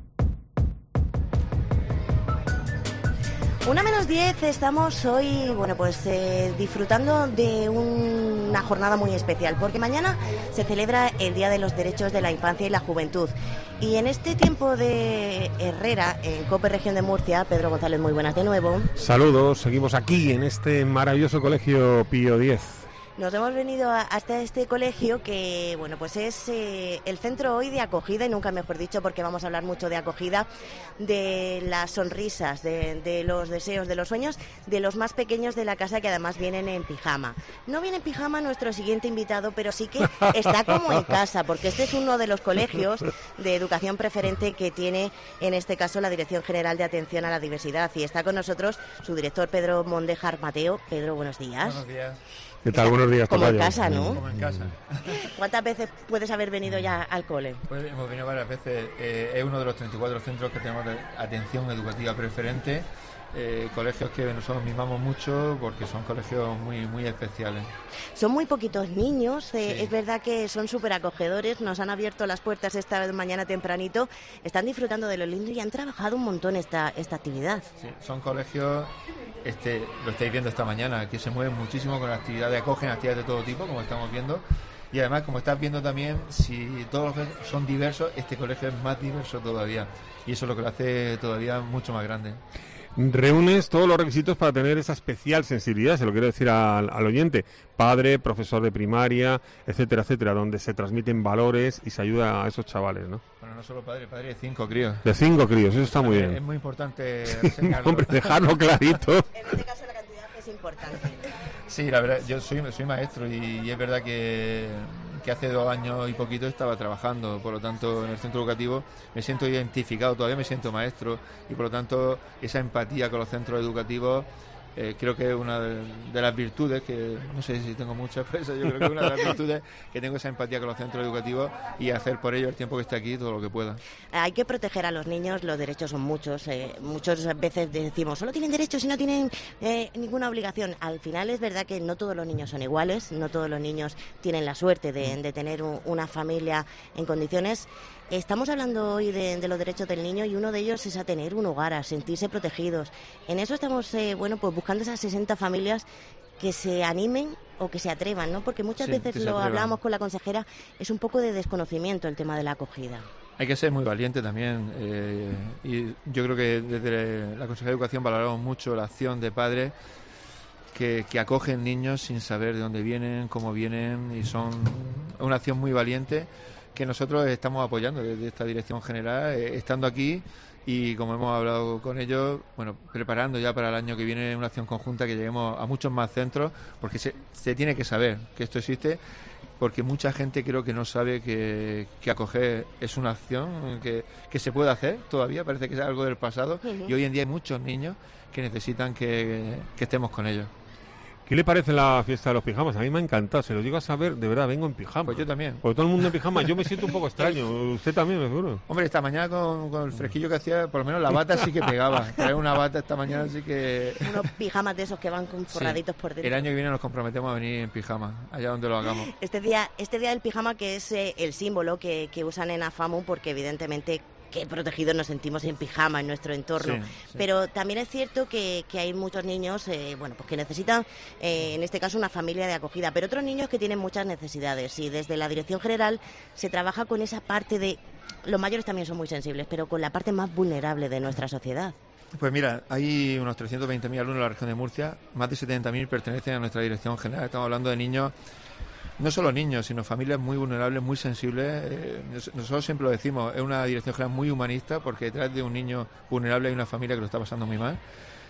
Una menos diez, estamos hoy, bueno, pues eh, disfrutando de una jornada muy especial, porque mañana se celebra el Día de los Derechos de la Infancia y la Juventud. Y en este tiempo de Herrera, en COPE Región de Murcia, Pedro González, muy buenas de nuevo. Saludos, seguimos aquí en este maravilloso colegio Pío X. Nos hemos venido a, hasta este colegio que, bueno, pues es eh, el centro hoy de acogida, y nunca mejor dicho, porque vamos a hablar mucho de acogida, de las sonrisas, de, de los deseos, de los sueños, de los más pequeños de la casa, que además vienen en pijama. No viene en pijama nuestro siguiente invitado, pero sí que está como en casa, porque este es uno de los colegios de educación preferente que tiene, en este caso, la Dirección General de Atención a la Diversidad, y está con nosotros su director, Pedro Mondejar Mateo. Pedro, buenos días. Buenos días. ¿Qué tal? Buenos días, Como tocayo. en casa, ¿no? Como en casa. ¿Cuántas veces puedes haber venido ya al cole? Pues hemos venido varias veces. Eh, es uno de los treinta y cuatro centros que tenemos de atención educativa preferente. Eh, colegios que nosotros mimamos mucho porque son colegios muy muy especiales. Son muy poquitos niños, eh, Sí. es verdad que son súper acogedores, nos han abierto las puertas esta mañana tempranito, están disfrutando de lo lindo y han trabajado un montón esta, esta actividad. Sí, son colegios, este, lo estáis viendo esta mañana, que se mueven muchísimo con actividades, acogen actividades de todo tipo, como estamos viendo. Y además, como estás viendo también, si todos los que son diversos, este colegio es más diverso todavía. Y eso es lo que lo hace todavía mucho más grande. Reúnes todos los requisitos para tener esa especial sensibilidad, se lo quiero decir al, al oyente, padre, profesor de primaria, etcétera, etcétera, donde se transmiten valores y se ayuda a esos chavales, ¿no? Bueno, no solo padre, padre de cinco críos. De cinco críos, eso está muy Es- bien. Es muy importante reseñarlo. Hombre, dejarlo clarito. En este caso la cantidad es importante. Sí, la verdad, yo soy, soy maestro y, y es verdad que, que hace dos años y poquito estaba trabajando, por lo tanto en el centro educativo me siento identificado, todavía me siento maestro y por lo tanto esa empatía con los centros educativos eh, creo que es una de, de las virtudes, que no sé si tengo muchas, pero esa yo creo que es una de las virtudes, que tengo esa empatía con los centros educativos y hacer por ello el tiempo que esté aquí todo lo que pueda. Hay que proteger a los niños, los derechos son muchos, eh, muchas veces decimos, solo tienen derechos y no tienen eh, ninguna obligación. Al final es verdad que no todos los niños son iguales, no todos los niños tienen la suerte de, de tener un- una familia en condiciones. Estamos hablando hoy de, de los derechos del niño y uno de ellos es a tener un hogar, a sentirse protegidos. En eso estamos, eh, bueno, pues buscando esas sesenta familias que se animen o que se atrevan, ¿no? Porque muchas Sí, veces que se lo atrevan. hablamos con la consejera, es un poco de desconocimiento el tema de la acogida. Hay que ser muy valiente también eh, y yo creo que desde la Consejería de Educación valoramos mucho la acción de padres que, que acogen niños sin saber de dónde vienen, cómo vienen, y son una acción muy valiente que nosotros estamos apoyando desde esta dirección general, eh, estando aquí y como hemos hablado con ellos, bueno, preparando ya para el año que viene una acción conjunta que lleguemos a muchos más centros, porque se, se tiene que saber que esto existe, porque mucha gente creo que no sabe que, que acoger es una acción que, que se puede hacer todavía, parece que es algo del pasado, Ujú. y hoy en día hay muchos niños que necesitan que, que estemos con ellos. ¿Qué le parece la fiesta de los pijamas? A mí me ha encantado, se lo digo a saber, de verdad, vengo en pijama. Pues yo también. Porque todo el mundo en pijama, yo me siento un poco extraño, usted también, me juro. Hombre, esta mañana con, con el fresquillo que hacía, por lo menos la bata sí que pegaba. Traer una bata esta mañana sí que... Unos pijamas de esos que van con forraditos sí. por dentro. El año que viene nos comprometemos a venir en pijama, allá donde lo hagamos. Este día, este día del pijama que es eh, el símbolo que, que usan en AFAMU, porque evidentemente... qué protegidos nos sentimos en pijama en nuestro entorno. Sí, sí. Pero también es cierto que, que hay muchos niños eh, bueno, pues que necesitan, eh, en este caso, una familia de acogida, pero otros niños que tienen muchas necesidades. Y desde la Dirección General se trabaja con esa parte de... Los mayores también son muy sensibles, pero con la parte más vulnerable de nuestra sociedad. Pues mira, hay unos trescientos veinte mil alumnos en la región de Murcia, más de setenta mil pertenecen a nuestra Dirección General. Estamos hablando de niños... No solo niños, sino familias muy vulnerables, muy sensibles. Eh, nosotros siempre lo decimos, es una dirección general muy humanista, porque detrás de un niño vulnerable hay una familia que lo está pasando muy mal.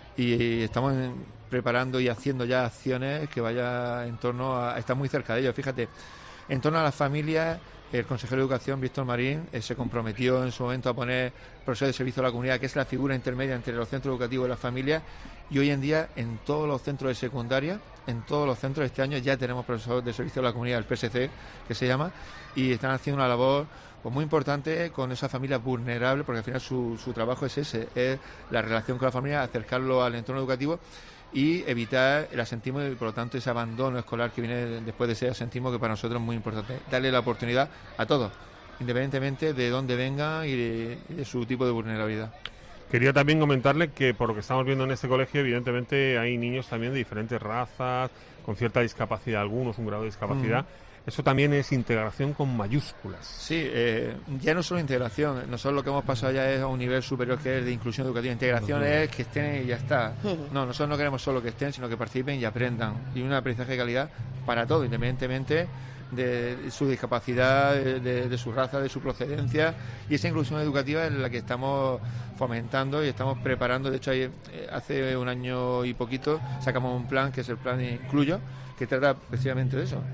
Y estamos en, preparando y haciendo ya acciones que vaya en torno a... estar muy cerca de ellos. Fíjate, en torno a las familias, el consejero de Educación, Víctor Marín, eh, se comprometió en su momento a poner profesor de servicio a la comunidad, que es la figura intermedia entre los centros educativos y las familias. Y hoy en día, en todos los centros de secundaria, en todos los centros este año ya tenemos profesor de servicio a la comunidad, el P S C, que se llama, y están haciendo una labor pues muy importante con esas familias vulnerables, porque al final su, su trabajo es ese, es la relación con la familia, acercarlo al entorno educativo y evitar el asentismo y por lo tanto ese abandono escolar que viene después de ese asentismo, que para nosotros es muy importante. Darle la oportunidad a todos, independientemente de dónde vengan y de, y de su tipo de vulnerabilidad. Quería también comentarle que por lo que estamos viendo en este colegio, evidentemente hay niños también de diferentes razas, con cierta discapacidad, algunos un grado de discapacidad. Mm. Eso también es integración con mayúsculas. Sí, eh, ya no solo integración, nosotros lo que hemos pasado ya es a un nivel superior que es de inclusión educativa. Integración uh-huh. es que estén y ya está. Uh-huh. No, nosotros no queremos solo que estén, sino que participen y aprendan. Y un aprendizaje de calidad para todo, independientemente de su discapacidad, de, de, de su raza, de su procedencia, y esa inclusión educativa es la que estamos fomentando y estamos preparando. De hecho, hay, hace un año y poquito sacamos un plan que es el plan Incluyo, que trata precisamente de eso,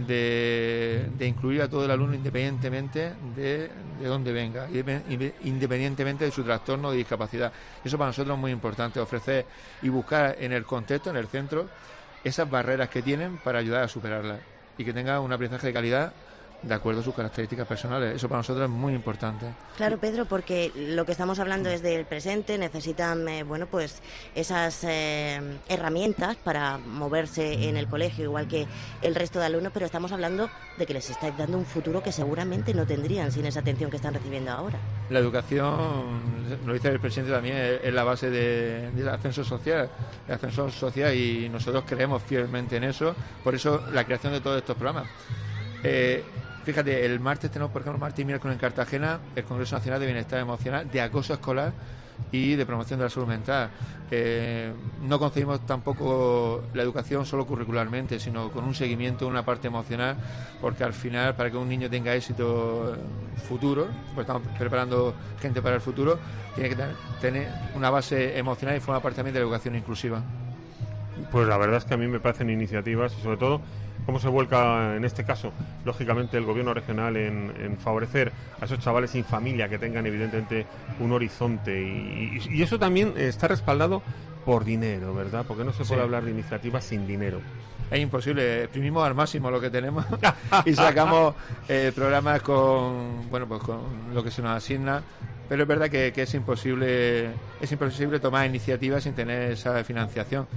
de, de incluir a todo el alumno independientemente de, de dónde venga, independientemente de su trastorno o de discapacidad. Eso para nosotros es muy importante, ofrecer y buscar en el contexto, en el centro, esas barreras que tienen para ayudar a superarlas y que tenga un aprendizaje de calidad de acuerdo a sus características personales. Eso para nosotros es muy importante. Claro, Pedro, porque lo que estamos hablando es del presente, necesitan eh, bueno, pues esas eh, herramientas para moverse en el colegio, igual que el resto de alumnos, pero estamos hablando de que les estáis dando un futuro que seguramente no tendrían sin esa atención que están recibiendo ahora. La educación, lo dice el presidente también, es la base de, del ascenso social, el ascenso social, y nosotros creemos fielmente en eso, por eso la creación de todos estos programas. Eh, Fíjate, el martes tenemos, por ejemplo, martes y miércoles en Cartagena, el Congreso Nacional de Bienestar Emocional, de acoso escolar y de promoción de la salud mental. Eh, no concebimos tampoco la educación solo curricularmente, sino con un seguimiento, una parte emocional, porque al final, para que un niño tenga éxito futuro, pues estamos preparando gente para el futuro, tiene que tener una base emocional y forma parte también de la educación inclusiva. Pues la verdad es que a mí me parecen iniciativas y sobre todo cómo se vuelca en este caso, lógicamente, el gobierno regional en, en favorecer a esos chavales sin familia que tengan evidentemente un horizonte y, y, y eso también está respaldado por dinero, ¿verdad? Porque no se puede sí. hablar de iniciativas sin dinero. Es imposible, exprimimos al máximo lo que tenemos y sacamos eh, programas con, bueno, pues con lo que se nos asigna, pero es verdad que, que es imposible, es imposible tomar iniciativas sin tener esa financiación.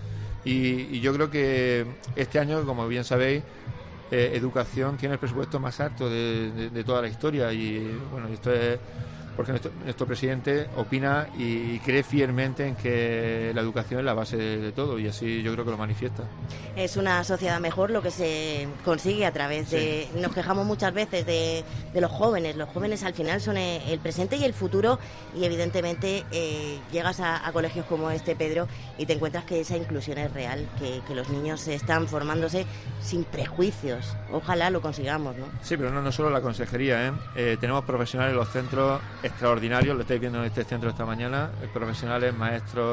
Y, y yo creo que este año, como bien sabéis, eh, educación tiene el presupuesto más alto de, de, de toda la historia y bueno, esto es porque nuestro, nuestro presidente opina y cree fielmente en que la educación es la base de, de todo y así yo creo que lo manifiesta. Es una sociedad mejor lo que se consigue a través de... Sí. Nos quejamos muchas veces de, de los jóvenes. Los jóvenes al final son el presente y el futuro y evidentemente eh, llegas a, a colegios como este, Pedro, y te encuentras que esa inclusión es real, que, que los niños están formándose sin prejuicios. Ojalá lo consigamos, ¿no? Sí, pero no, no solo la consejería, ¿eh? Eh, tenemos profesionales en los centros extraordinarios, lo estáis viendo en este centro esta mañana, profesionales, maestros,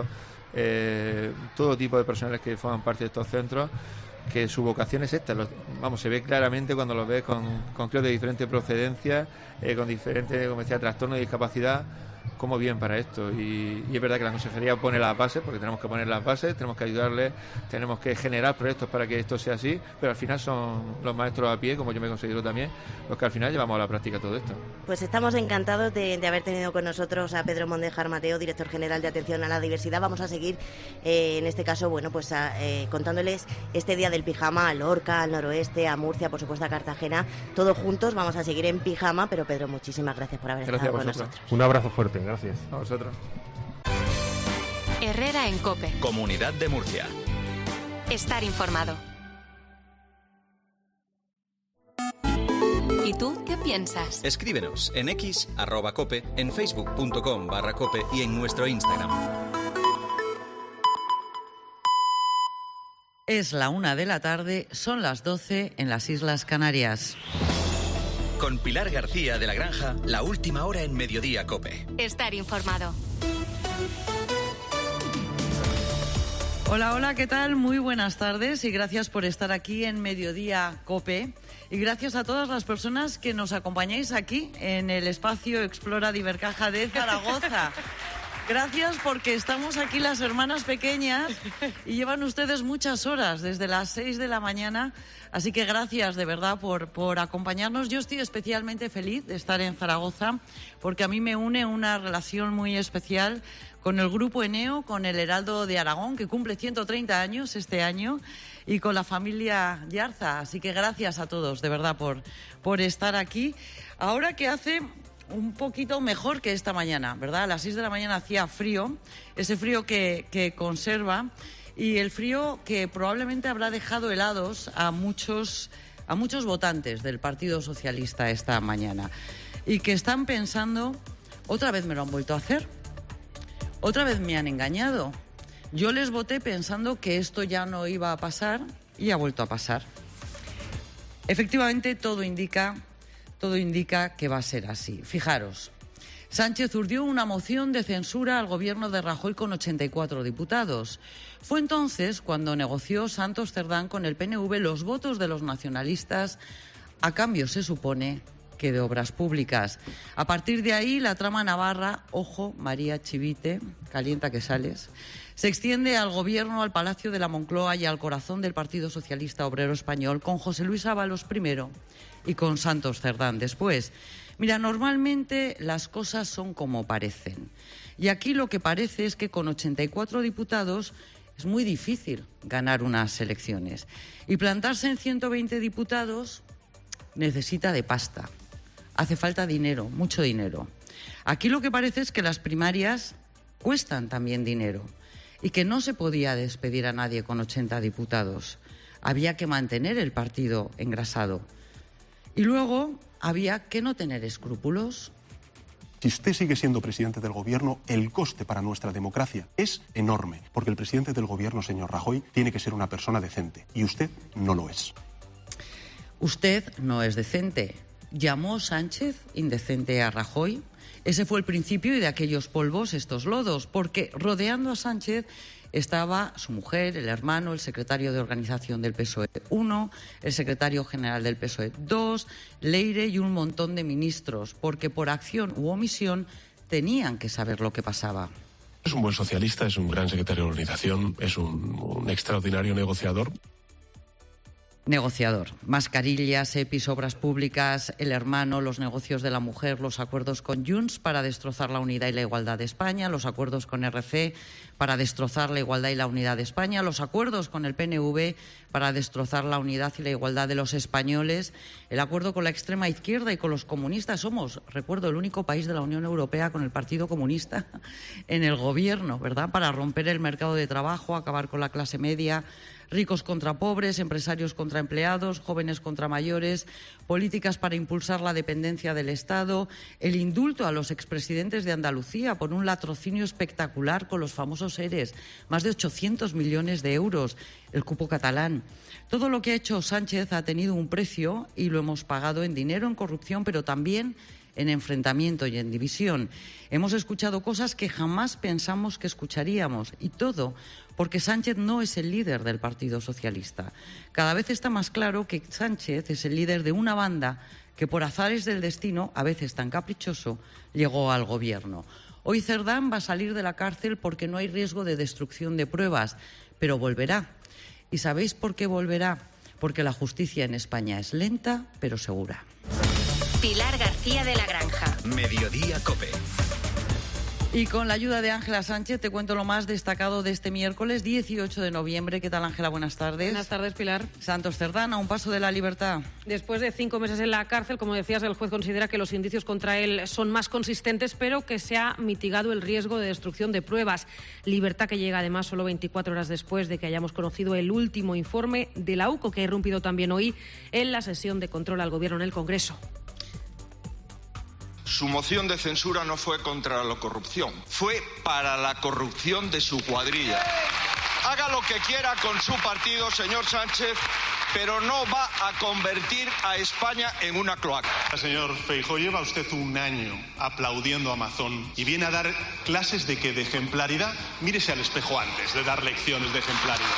eh, todo tipo de profesionales que forman parte de estos centros, que su vocación es esta. Los, vamos, se ve claramente cuando los ves con, con críos de diferentes procedencias, eh, con diferentes, como decía, trastornos y discapacidad, como bien para esto. Y, y es verdad que la consejería pone las bases, porque tenemos que poner las bases, tenemos que ayudarles, tenemos que generar proyectos para que esto sea así, pero al final son los maestros a pie, como yo me considero también, los que al final llevamos a la práctica todo esto. Pues estamos encantados de, de haber tenido con nosotros a Pedro Mondejar Mateo, director general de Atención a la Diversidad. Vamos a seguir, eh, en este caso, bueno, pues a, eh, contándoles este día del pijama a Lorca, al noroeste, a Murcia, por supuesto a Cartagena, todos juntos vamos a seguir en pijama. Pero Pedro, muchísimas gracias por haber gracias estado con nosotros. Un abrazo fuerte, gracias. A vosotros. Herrera en COPE. Comunidad de Murcia. Estar informado. ¿Y tú qué piensas? Escríbenos en X, arroba cope, en facebook punto com barra cope y en nuestro Instagram. Es la una de la tarde, son las doce en las Islas Canarias. Con Pilar García de la Granja, la última hora en Mediodía Cope. Estar informado. Hola, hola, ¿qué tal? Muy buenas tardes y gracias por estar aquí en Mediodía Cope. Y gracias a todas las personas que nos acompañáis aquí en el espacio Explora Divercaja de Zaragoza. Gracias porque estamos aquí las hermanas pequeñas y llevan ustedes muchas horas, desde las seis de la mañana. Así que gracias de verdad por, por acompañarnos. Yo estoy especialmente feliz de estar en Zaragoza porque a mí me une una relación muy especial con el Grupo Eneo, con el Heraldo de Aragón, que cumple ciento treinta años este año, y con la familia Yarza. Así que gracias a todos, de verdad, por, por estar aquí. Ahora que hace un poquito mejor que esta mañana, ¿verdad? A las seis de la mañana hacía frío, ese frío que, que conserva, y el frío que probablemente habrá dejado helados a muchos, a muchos votantes del Partido Socialista esta mañana, y que están pensando, otra vez me lo han vuelto a hacer, otra vez me han engañado. Yo les voté pensando que esto ya no iba a pasar y ha vuelto a pasar. Efectivamente, todo indica, todo indica que va a ser así. Fijaros, Sánchez urdió una moción de censura al gobierno de Rajoy con ochenta y cuatro diputados. Fue entonces cuando negoció Santos Cerdán con el P N V los votos de los nacionalistas, a cambio, se supone, que de obras públicas. A partir de ahí, la trama navarra, ojo, María Chivite, calienta que sales, se extiende al gobierno, al Palacio de la Moncloa y al corazón del Partido Socialista Obrero Español, con José Luis Ábalos primero y con Santos Cerdán después. Mira, normalmente las cosas son como parecen. Y aquí lo que parece es que con ochenta y cuatro diputados es muy difícil ganar unas elecciones. Y plantarse en ciento veinte diputados necesita de pasta. Hace falta dinero, mucho dinero. Aquí lo que parece es que las primarias cuestan también dinero y que no se podía despedir a nadie con ochenta diputados. Había que mantener el partido engrasado. Y luego había que no tener escrúpulos. Si usted sigue siendo presidente del Gobierno, el coste para nuestra democracia es enorme, porque el presidente del Gobierno, señor Rajoy, tiene que ser una persona decente, y usted no lo es. Usted no es decente. ¿Llamó Sánchez indecente a Rajoy? Ese fue el principio y de aquellos polvos estos lodos, porque rodeando a Sánchez estaba su mujer, el hermano, el secretario de organización del P S O E uno, el secretario general del P S O E dos, Leire y un montón de ministros, porque por acción u omisión tenían que saber lo que pasaba. Es un buen socialista, es un gran secretario de organización, es un, un extraordinario negociador. Negociador. Mascarillas, E P I S, obras públicas, el hermano, los negocios de la mujer, los acuerdos con Junts para destrozar la unidad y la igualdad de España, los acuerdos con R C para destrozar la igualdad y la unidad de España, los acuerdos con el P N V para destrozar la unidad y la igualdad de los españoles, el acuerdo con la extrema izquierda y con los comunistas. Somos, recuerdo, el único país de la Unión Europea con el Partido Comunista en el gobierno, ¿verdad? Para romper el mercado de trabajo, acabar con la clase media, ricos contra pobres, empresarios contra empleados, jóvenes contra mayores, políticas para impulsar la dependencia del Estado, el indulto a los expresidentes de Andalucía por un latrocinio espectacular con los famosos ERES, más de ochocientos millones de euros, el cupo catalán. Todo lo que ha hecho Sánchez ha tenido un precio y lo hemos pagado en dinero, en corrupción, pero también en enfrentamiento y en división. Hemos escuchado cosas que jamás pensamos que escucharíamos, y todo porque Sánchez no es el líder del Partido Socialista. Cada vez está más claro que Sánchez es el líder de una banda que por azares del destino, a veces tan caprichoso, llegó al gobierno. Hoy Cerdán va a salir de la cárcel porque no hay riesgo de destrucción de pruebas, pero volverá. ¿Y sabéis por qué volverá? Porque la justicia en España es lenta, pero segura. Pilar García de la Granja. Mediodía COPE. Y con la ayuda de Ángela Sánchez te cuento lo más destacado de este miércoles dieciocho de noviembre. ¿Qué tal, Ángela? Buenas tardes. Buenas tardes, Pilar. Santos Cerdán, a un paso de la libertad. Después de cinco meses en la cárcel, como decías, el juez considera que los indicios contra él son más consistentes, pero que se ha mitigado el riesgo de destrucción de pruebas. Libertad que llega además solo veinticuatro horas después de que hayamos conocido el último informe de la U C O, que ha irrumpido también hoy en la sesión de control al Gobierno en el Congreso. Su moción de censura no fue contra la corrupción, fue para la corrupción de su cuadrilla. Haga lo que quiera con su partido, señor Sánchez, pero no va a convertir a España en una cloaca. Señor Feijóo, lleva usted un año aplaudiendo a Amazon y viene a dar clases de qué, de ejemplaridad. Mírese al espejo antes de dar lecciones de ejemplaridad.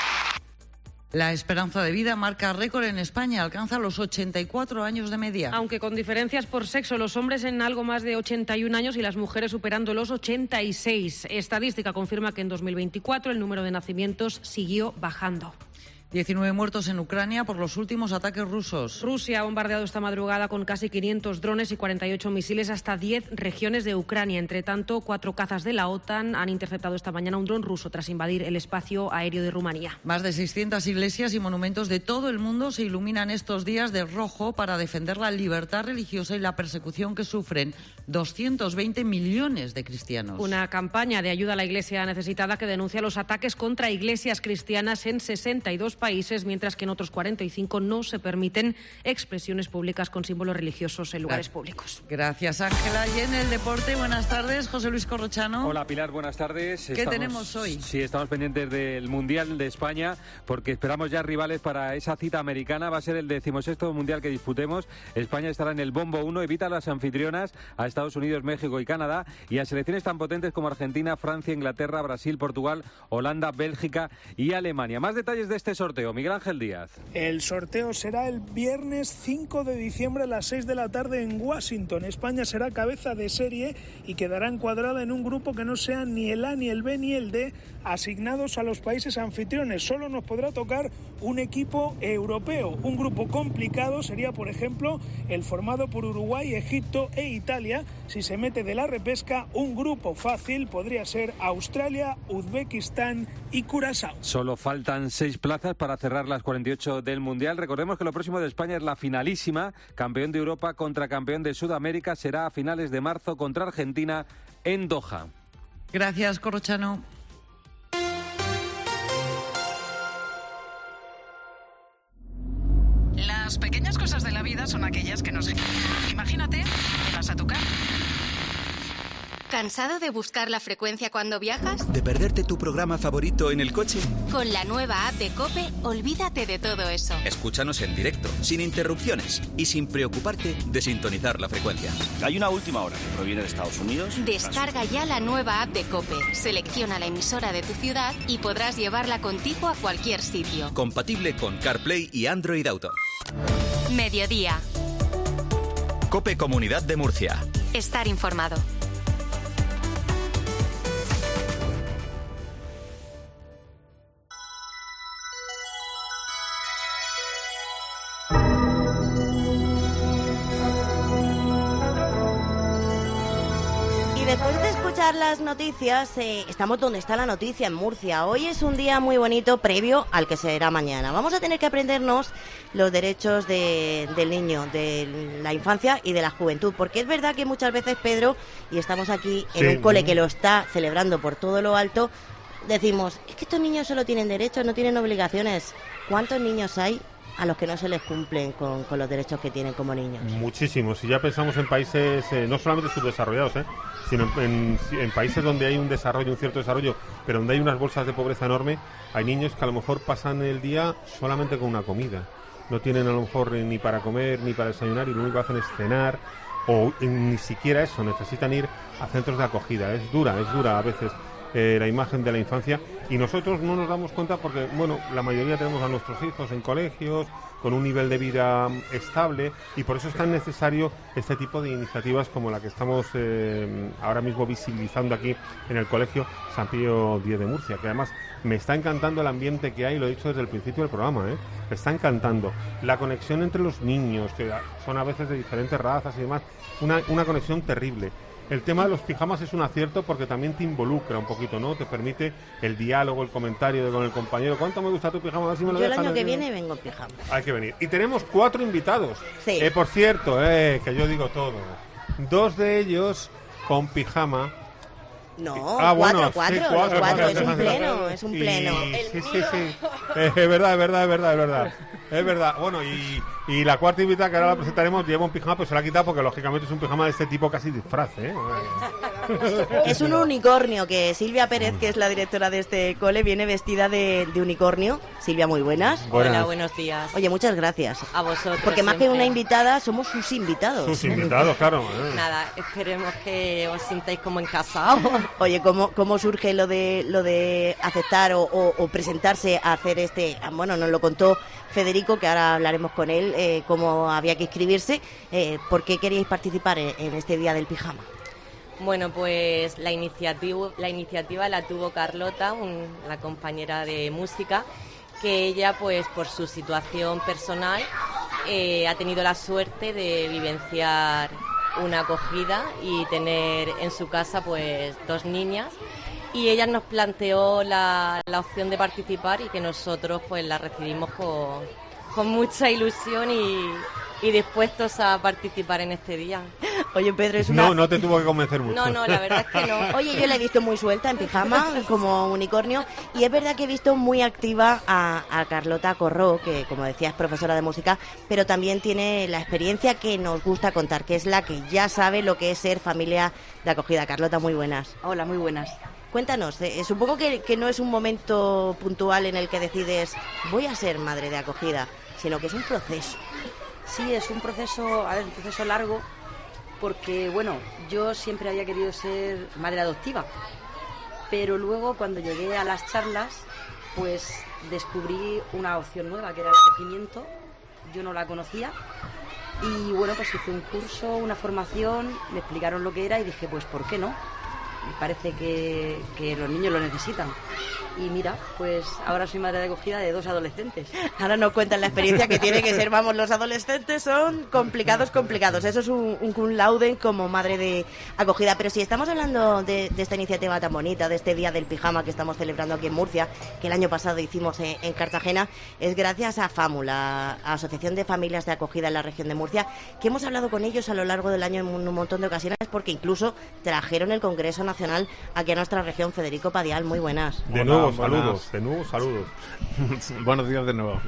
La esperanza de vida marca récord en España, alcanza los ochenta y cuatro años de media. Aunque con diferencias por sexo, los hombres en algo más de ochenta y un años y las mujeres superando los ochenta y seis. Estadística confirma que en dos mil veinticuatro el número de nacimientos siguió bajando. diecinueve muertos en Ucrania por los últimos ataques rusos. Rusia ha bombardeado esta madrugada con casi quinientos drones y cuarenta y ocho misiles hasta diez regiones de Ucrania. Entre tanto, cuatro cazas de la OTAN han interceptado esta mañana un dron ruso tras invadir el espacio aéreo de Rumanía. Más de seiscientas iglesias y monumentos de todo el mundo se iluminan estos días de rojo para defender la libertad religiosa y la persecución que sufren doscientos veinte millones de cristianos. Una campaña de ayuda a la iglesia necesitada que denuncia los ataques contra iglesias cristianas en sesenta y dos países, mientras que en otros cuarenta y cinco no se permiten expresiones públicas con símbolos religiosos en lugares públicos. Gracias, Ángela. Y en el deporte, buenas tardes, José Luis Corrochano. Hola, Pilar, buenas tardes. ¿Qué estamos, tenemos hoy? Sí, estamos pendientes del Mundial de España porque esperamos ya rivales para esa cita americana. Va a ser el decimosexto Mundial que disputemos. España estará en el bombo uno, evita a las anfitrionas, a Estados Unidos, México y Canadá, y a selecciones tan potentes como Argentina, Francia, Inglaterra, Brasil, Portugal, Holanda, Bélgica y Alemania. Más detalles de este sorteo. Miguel Ángel Díaz. El sorteo será el viernes cinco de diciembre a las seis de la tarde en Washington. España será cabeza de serie y quedará encuadrada en un grupo que no sea ni el A, ni el B, ni el D, asignados a los países anfitriones. Solo nos podrá tocar un equipo europeo. Un grupo complicado sería, por ejemplo, el formado por Uruguay, Egipto e Italia. Si se mete de la repesca, un grupo fácil podría ser Australia, Uzbekistán y Curazao. Solo faltan seis plazas para cerrar las cuarenta y ocho del Mundial. Recordemos que lo próximo de España es la finalísima. Campeón de Europa contra campeón de Sudamérica será a finales de marzo contra Argentina en Doha. Gracias, Corrochano. Las pequeñas cosas de la vida son aquellas que nos... Imagínate que vas a tocar. ¿Cansado de buscar la frecuencia cuando viajas? ¿De perderte tu programa favorito en el coche? Con la nueva app de COPE, olvídate de todo eso. Escúchanos en directo, sin interrupciones y sin preocuparte de sintonizar la frecuencia. Hay una última hora que proviene de Estados Unidos. Descarga ya la nueva app de COPE, selecciona la emisora de tu ciudad y podrás llevarla contigo a cualquier sitio. Compatible con CarPlay y Android Auto. Mediodía. COPE Comunidad de Murcia. Estar informado. Después de escuchar las noticias, eh, estamos donde está la noticia, en Murcia. Hoy es un día muy bonito previo al que será mañana. Vamos a tener que aprendernos los derechos de, del niño, de la infancia y de la juventud. Porque es verdad que muchas veces, Pedro, y estamos aquí en sí, un cole que lo está celebrando por todo lo alto, decimos, es que estos niños solo tienen derechos, no tienen obligaciones. ¿Cuántos niños hay a los que no se les cumplen con, con los derechos que tienen como niños? Muchísimos. Si ya pensamos en países eh, no solamente subdesarrollados, eh, sino en, en, en países donde hay un desarrollo, un cierto desarrollo, pero donde hay unas bolsas de pobreza enorme, hay niños que a lo mejor pasan el día solamente con una comida. No tienen a lo mejor eh, ni para comer, ni para desayunar, y lo único que hacen es cenar, o eh, ni siquiera eso, necesitan ir a centros de acogida. Es dura, es dura a veces eh, la imagen de la infancia, y nosotros no nos damos cuenta porque, bueno, la mayoría tenemos a nuestros hijos en colegios, con un nivel de vida estable, y por eso es tan necesario este tipo de iniciativas como la que estamos eh, ahora mismo visibilizando aquí en el Colegio San Pío X de Murcia, que además me está encantando el ambiente que hay, lo he dicho desde el principio del programa, ¿eh? Me está encantando la conexión entre los niños, que son a veces de diferentes razas y demás, una, una conexión terrible. El tema de los pijamas es un acierto porque también te involucra un poquito, ¿no? Te permite el diálogo, el comentario de con el compañero. ¿Cuánto me gusta tu pijama? A ver si me lo Yo el dejan, año que ¿no? viene vengo en pijama. Hay que venir. Y tenemos cuatro invitados. Sí. Eh, por cierto, eh, que yo digo todo. Dos de ellos con pijama. No, Ah, cuatro, bueno, cuatro, sí, los cuatro, cuatro, cuatro, es un cuatro. pleno, es un Y- pleno. Sí, sí, sí. Eh, es verdad, es verdad, es verdad, es verdad. Es verdad. Bueno, y, y la cuarta invitada que ahora la presentaremos lleva un pijama, pues se la ha quitado porque lógicamente es un pijama de este tipo casi disfraz, ¿eh? Es un unicornio que Silvia Pérez, que es la directora de este cole, viene vestida de, de unicornio. Silvia, muy buenas. Buenas. Hola, buenos días. Oye, muchas gracias. A vosotros. Porque más que siempre. una invitada, somos sus invitados. Sus invitados, claro. ¿eh? Nada, esperemos que os sintáis como en casa. Oye, ¿cómo, cómo surge lo de lo de aceptar o, o- o presentarse a hacer este? Bueno, nos lo contó Federico, que ahora hablaremos con él, eh, cómo había que inscribirse. Eh, ¿Por qué queríais participar en, en este Día del Pijama? Bueno, pues la iniciativa, la iniciativa la tuvo Carlota, un- la compañera de música, que ella, pues por su situación personal, eh, ha tenido la suerte de vivenciar una acogida y tener en su casa pues dos niñas, y ella nos planteó la, la opción de participar y que nosotros pues la recibimos con, con mucha ilusión y, y dispuestos a participar en este día. Oye, Pedro, es una... No, no te tuvo que convencer mucho. No, no, la verdad es que no. Oye, yo la he visto muy suelta en pijama, como unicornio, y es verdad que he visto muy activa a, a Carlota Corró, que como decía es profesora de música, pero también tiene la experiencia que nos gusta contar, que es la que ya sabe lo que es ser familia de acogida. Carlota, muy buenas. Hola, muy buenas. Cuéntanos, eh, supongo que, que no es un momento puntual en el que decides voy a ser madre de acogida, sino que es un proceso. Sí, es un proceso, a ver, un proceso largo, porque, bueno, yo siempre había querido ser madre adoptiva, pero luego cuando llegué a las charlas, pues descubrí una opción nueva, que era el acogimiento. Yo no la conocía y, bueno, pues hice un curso, una formación, me explicaron lo que era y dije, pues, ¿por qué no? Me parece que, que los niños lo necesitan. Y mira, pues ahora soy madre de acogida de dos adolescentes. Ahora nos cuentan la experiencia que tiene que ser, vamos, los adolescentes son complicados, complicados. Eso es un, un cum laude como madre de acogida. Pero si estamos hablando de, de esta iniciativa tan bonita, de este Día del Pijama que estamos celebrando aquí en Murcia, que el año pasado hicimos en, en Cartagena, es gracias a FAMU, la Asociación de Familias de Acogida en la región de Murcia, que hemos hablado con ellos a lo largo del año en un, un montón de ocasiones, porque incluso trajeron el Congreso Nacional aquí a nuestra región. Federico Padial, muy buenas. De Hola, nuevo, buenas. saludos. De nuevo, saludos. Buenos días de nuevo.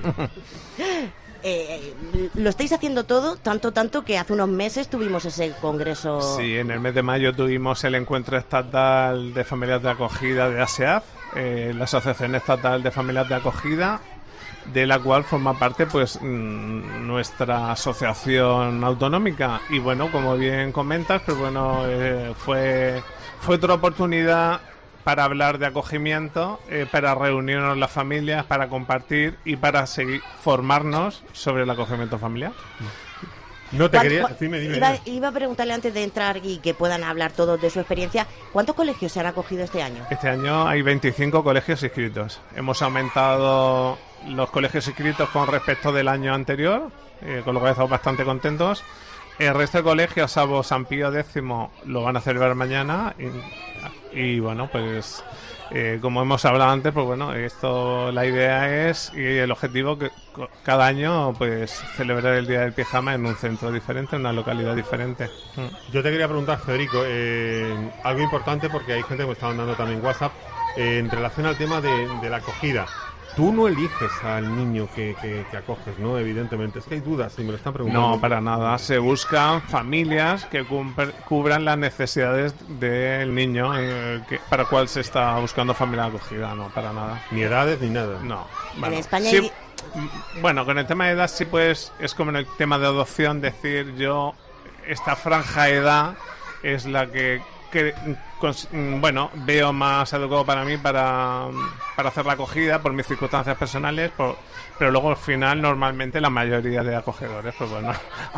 Eh, lo estáis haciendo todo, tanto, tanto que hace unos meses tuvimos ese congreso. Sí, en el mes de mayo tuvimos el encuentro estatal de familias de acogida de ASEAF, eh, la Asociación Estatal de Familias de Acogida, de la cual forma parte pues mm, nuestra asociación autonómica. Y bueno, como bien comentas, pues bueno, eh, fue, fue otra oportunidad para hablar de acogimiento, eh, para reunirnos las familias, para compartir y para seguir formarnos sobre el acogimiento familiar. No te ¿Cuán- quería... cua- Dime, dime, iba, dime. iba a preguntarle antes de entrar y que puedan hablar todos de su experiencia, ¿cuántos colegios se han acogido este año? Este año hay veinticinco colegios inscritos. Hemos aumentado los colegios inscritos con respecto del año anterior, eh, con lo que estamos bastante contentos. El resto de colegios, salvo San Pío X, lo van a celebrar mañana. Y, y bueno, pues eh, como hemos hablado antes, pues bueno, esto la idea es y el objetivo que co- cada año pues celebrar el Día del Pijama en un centro diferente, en una localidad diferente. Mm. Yo te quería preguntar, Federico, eh, algo importante porque hay gente que me está mandando también WhatsApp eh, en relación al tema de, de la acogida. Tú no eliges al niño que, que, que acoges, ¿no? Evidentemente. Es que hay dudas y me lo están preguntando. No, para nada. Se buscan familias que cumpr- cubran las necesidades del niño eh, que, para el cual se está buscando familia de acogida. No, para nada. Ni edades ni nada. No. En España sí, hay- mm, bueno, con el tema de edad sí, pues es como en el tema de adopción, decir yo, esta franja de edad es la que, que cons- bueno, veo más adecuado para mí para, para hacer la acogida por mis circunstancias personales, por, pero luego al final normalmente la mayoría de acogedores, pues bueno,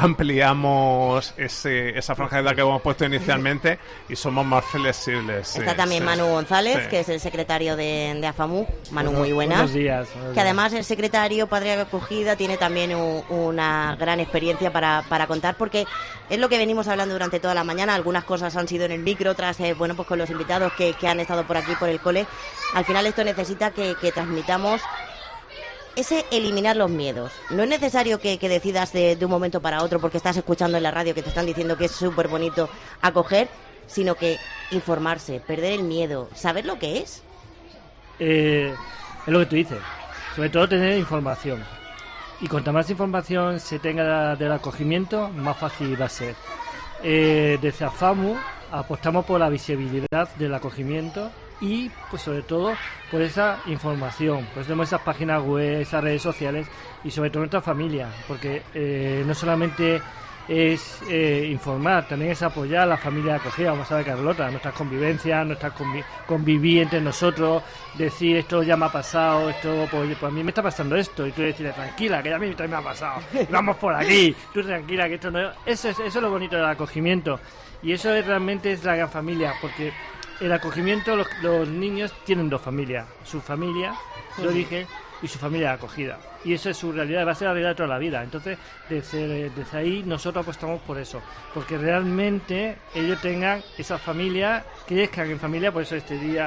ampliamos ese, esa franja de edad que hemos puesto inicialmente y somos más flexibles. Está sí, también sí. Manu González, Sí. que es el secretario de, de AFAMU. Manu, Bueno, muy buenas. buenos días, buenos Que días. además el secretario padre de acogida tiene también un- una gran experiencia para, para contar, porque es lo que venimos hablando durante toda la mañana. Algunas cosas han sido en el micro, otras, eh, bueno, pues con los invitados que, que han estado por aquí, por el cole. Al final esto necesita que, que transmitamos ese eliminar los miedos. No es necesario que, que decidas de, de un momento para otro porque estás escuchando en la radio que te están diciendo que es súper bonito acoger, sino que informarse, perder el miedo, saber lo que es. Eh, es lo que tú dices. Sobre todo tener información. Y cuanta más información se tenga del acogimiento, más fácil va a ser. Eh, desde AFAMU apostamos por la visibilidad del acogimiento y, pues sobre todo, por esa información. Pues tenemos esas páginas web, esas redes sociales y sobre todo nuestra familia, porque eh, no solamente es eh, informar, también es apoyar a la familia de acogida, vamos a ver, Carlota, nuestras convivencias, nuestras convi convivir entre nosotros, decir esto ya me ha pasado, esto pues, pues a mí me está pasando esto, y tú decirle tranquila, que ya a mí también me ha pasado, vamos por aquí, tú tranquila, que esto no... Eso es, eso es lo bonito del acogimiento, y eso es, realmente es la gran familia, porque el acogimiento, los, los niños tienen dos familias, su familia de origen y su familia de acogida. Y eso es su realidad, va a ser la realidad de toda la vida. Entonces, desde, desde ahí nosotros apostamos por eso, porque realmente ellos tengan esa familia, crezcan en familia, por eso este día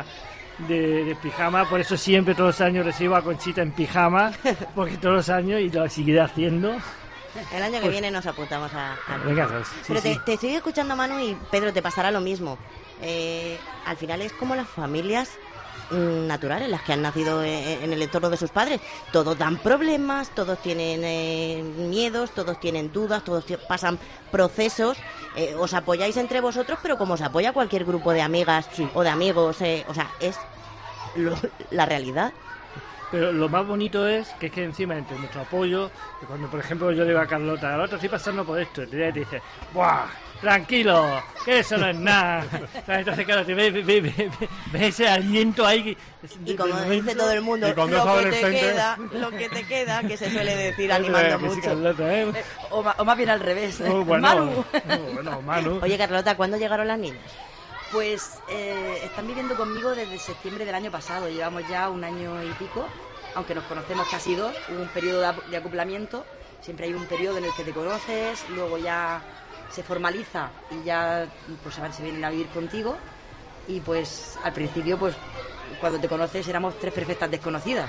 de, de pijama, por eso siempre todos los años recibo a Conchita en pijama, porque todos los años, y lo seguiré haciendo. El año que Pues- viene nos apuntamos a... a... Venga, pues, sí, Pero te, sí. te estoy escuchando, Manu, y Pedro, te pasará lo mismo. Eh, al final es como las familias mm, naturales, las que han nacido en, en el entorno de sus padres. Todos dan problemas, todos tienen eh, miedos, todos tienen dudas, todos ti- pasan procesos. Eh, os apoyáis entre vosotros, pero como os apoya cualquier grupo de amigas o de amigos, eh, o sea, es lo- la realidad. Pero lo más bonito es que es que encima entre nuestro apoyo, que cuando por ejemplo yo le digo a Carlota, Carlota estoy pasando por esto, y te dice, ¡buah! Tranquilo, que eso no es nada. Entonces claro, te ves ve, ve, ve, ve ese aliento ahí. Que, Y como dice todo el mundo, Y cuando lo es que te adolescente- queda, lo que te queda, que se suele decir Eso animando es, que sí, mucho. Carlota, ¿eh? Eh, o, ma- o más bien al revés. Oh, bueno, Manu. oh, bueno, Manu. Oye, Carlota, ¿cuándo llegaron las niñas? Pues eh, están viviendo conmigo desde septiembre del año pasado. Llevamos ya un año y pico, aunque nos conocemos casi dos. Hubo un periodo de, ap- de acoplamiento. Siempre hay un periodo en el que te conoces, luego ya se formaliza y ya pues a ver si vienen a vivir contigo. Y pues al principio, pues cuando te conoces éramos tres perfectas desconocidas.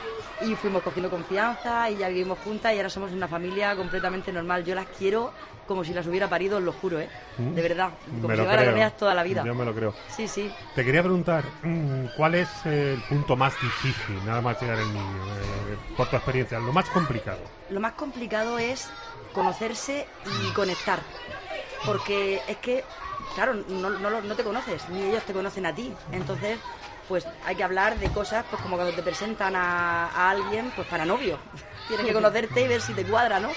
Y fuimos cogiendo confianza y ya vivimos juntas y ahora somos una familia completamente normal. Yo las quiero como si las hubiera parido, os lo juro, ¿eh? Mm. De verdad, como Me si lo llevara con creo. ellas toda la vida. Yo me lo creo. Sí, sí. Te quería preguntar, mm, ¿cuál es el punto más difícil, nada más llegar el niño, eh, por tu experiencia, lo más complicado? Lo más complicado es conocerse y conectar. Porque es que, claro, no, no, lo- no te conoces, ni ellos te conocen a ti. Entonces, pues hay que hablar de cosas, pues como cuando te presentan a, a alguien, pues para novio. Tienes que conocerte y ver si te cuadra, ¿no?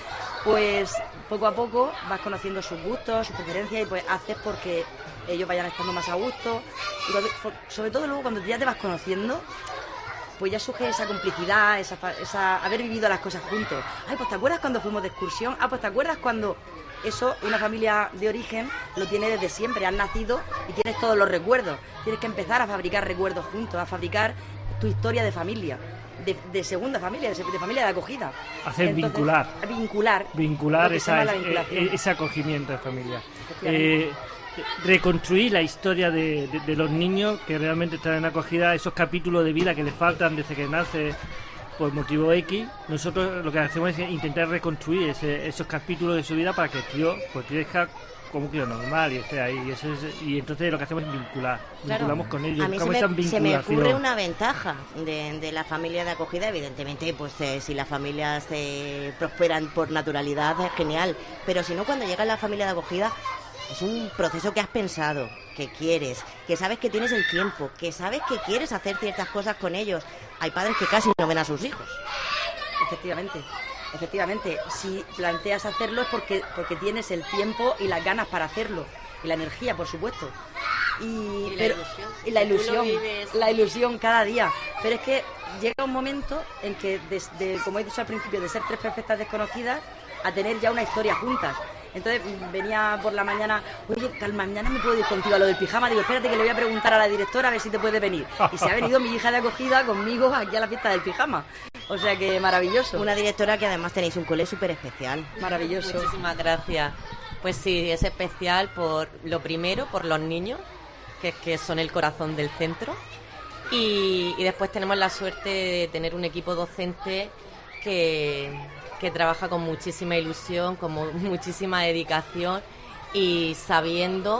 Pues poco a poco vas conociendo sus gustos, sus preferencias y pues haces porque ellos vayan estando más a gusto. Y cuando- fo- sobre todo luego cuando ya te vas conociendo, pues ya surge esa complicidad, esa, fa- esa haber vivido las cosas juntos. Ay, pues ¿te acuerdas cuando fuimos de excursión? Ah, pues ¿te acuerdas cuando...? Eso, una familia de origen lo tiene desde siempre, has nacido y tienes todos los recuerdos. Tienes que empezar a fabricar recuerdos juntos, a fabricar tu historia de familia, de, de segunda familia, de, se- de familia de acogida. Hacer Entonces, vincular. Vincular. Vincular lo que se esa, llama la eh, vinculación. eh, ese acogimiento de familia. Efectivamente. Eh, reconstruir la historia de, de- de los niños que realmente están en acogida, esos capítulos de vida que les faltan desde que nace por motivo X. Nosotros lo que hacemos es intentar reconstruir ese- esos capítulos de su vida para que el tío pues crezca como un tío normal y esté ahí. Y, eso es- y entonces lo que hacemos es vincular. Claro. Vinculamos con ellos, A mí se buscamos esa me, se me vinculación. ocurre una ventaja de, de la familia de acogida. Evidentemente, pues eh, si las familias eh, prosperan por naturalidad es genial, pero si no, cuando llega la familia de acogida es un proceso que has pensado, que quieres, que sabes que tienes el tiempo, que sabes que quieres hacer ciertas cosas con ellos. Hay padres que casi no ven a sus hijos. Efectivamente, efectivamente. Si planteas hacerlo es porque, porque tienes el tiempo y las ganas para hacerlo. Y la energía, por supuesto. Y, Y la pero- ilusión. y la Tú lo ilusión, vives. la ilusión cada día. Pero es que llega un momento en que, desde, como he dicho al principio, de ser tres perfectas desconocidas a tener ya una historia juntas. Entonces mm, venía por la mañana, oye, calma, mañana me puedo ir contigo a lo del pijama. Digo, espérate que le voy a preguntar a la directora a ver si te puede venir. Y se ha venido mi hija de acogida conmigo aquí a la fiesta del pijama. O sea que maravilloso. Una directora que además tenéis un cole súper especial. Maravilloso. Muchísimas gracias. Pues sí, es especial por lo primero, por los niños, que, que son el corazón del centro. Y, y después tenemos la suerte de tener un equipo docente que, que trabaja con muchísima ilusión, con mu- muchísima dedicación y sabiendo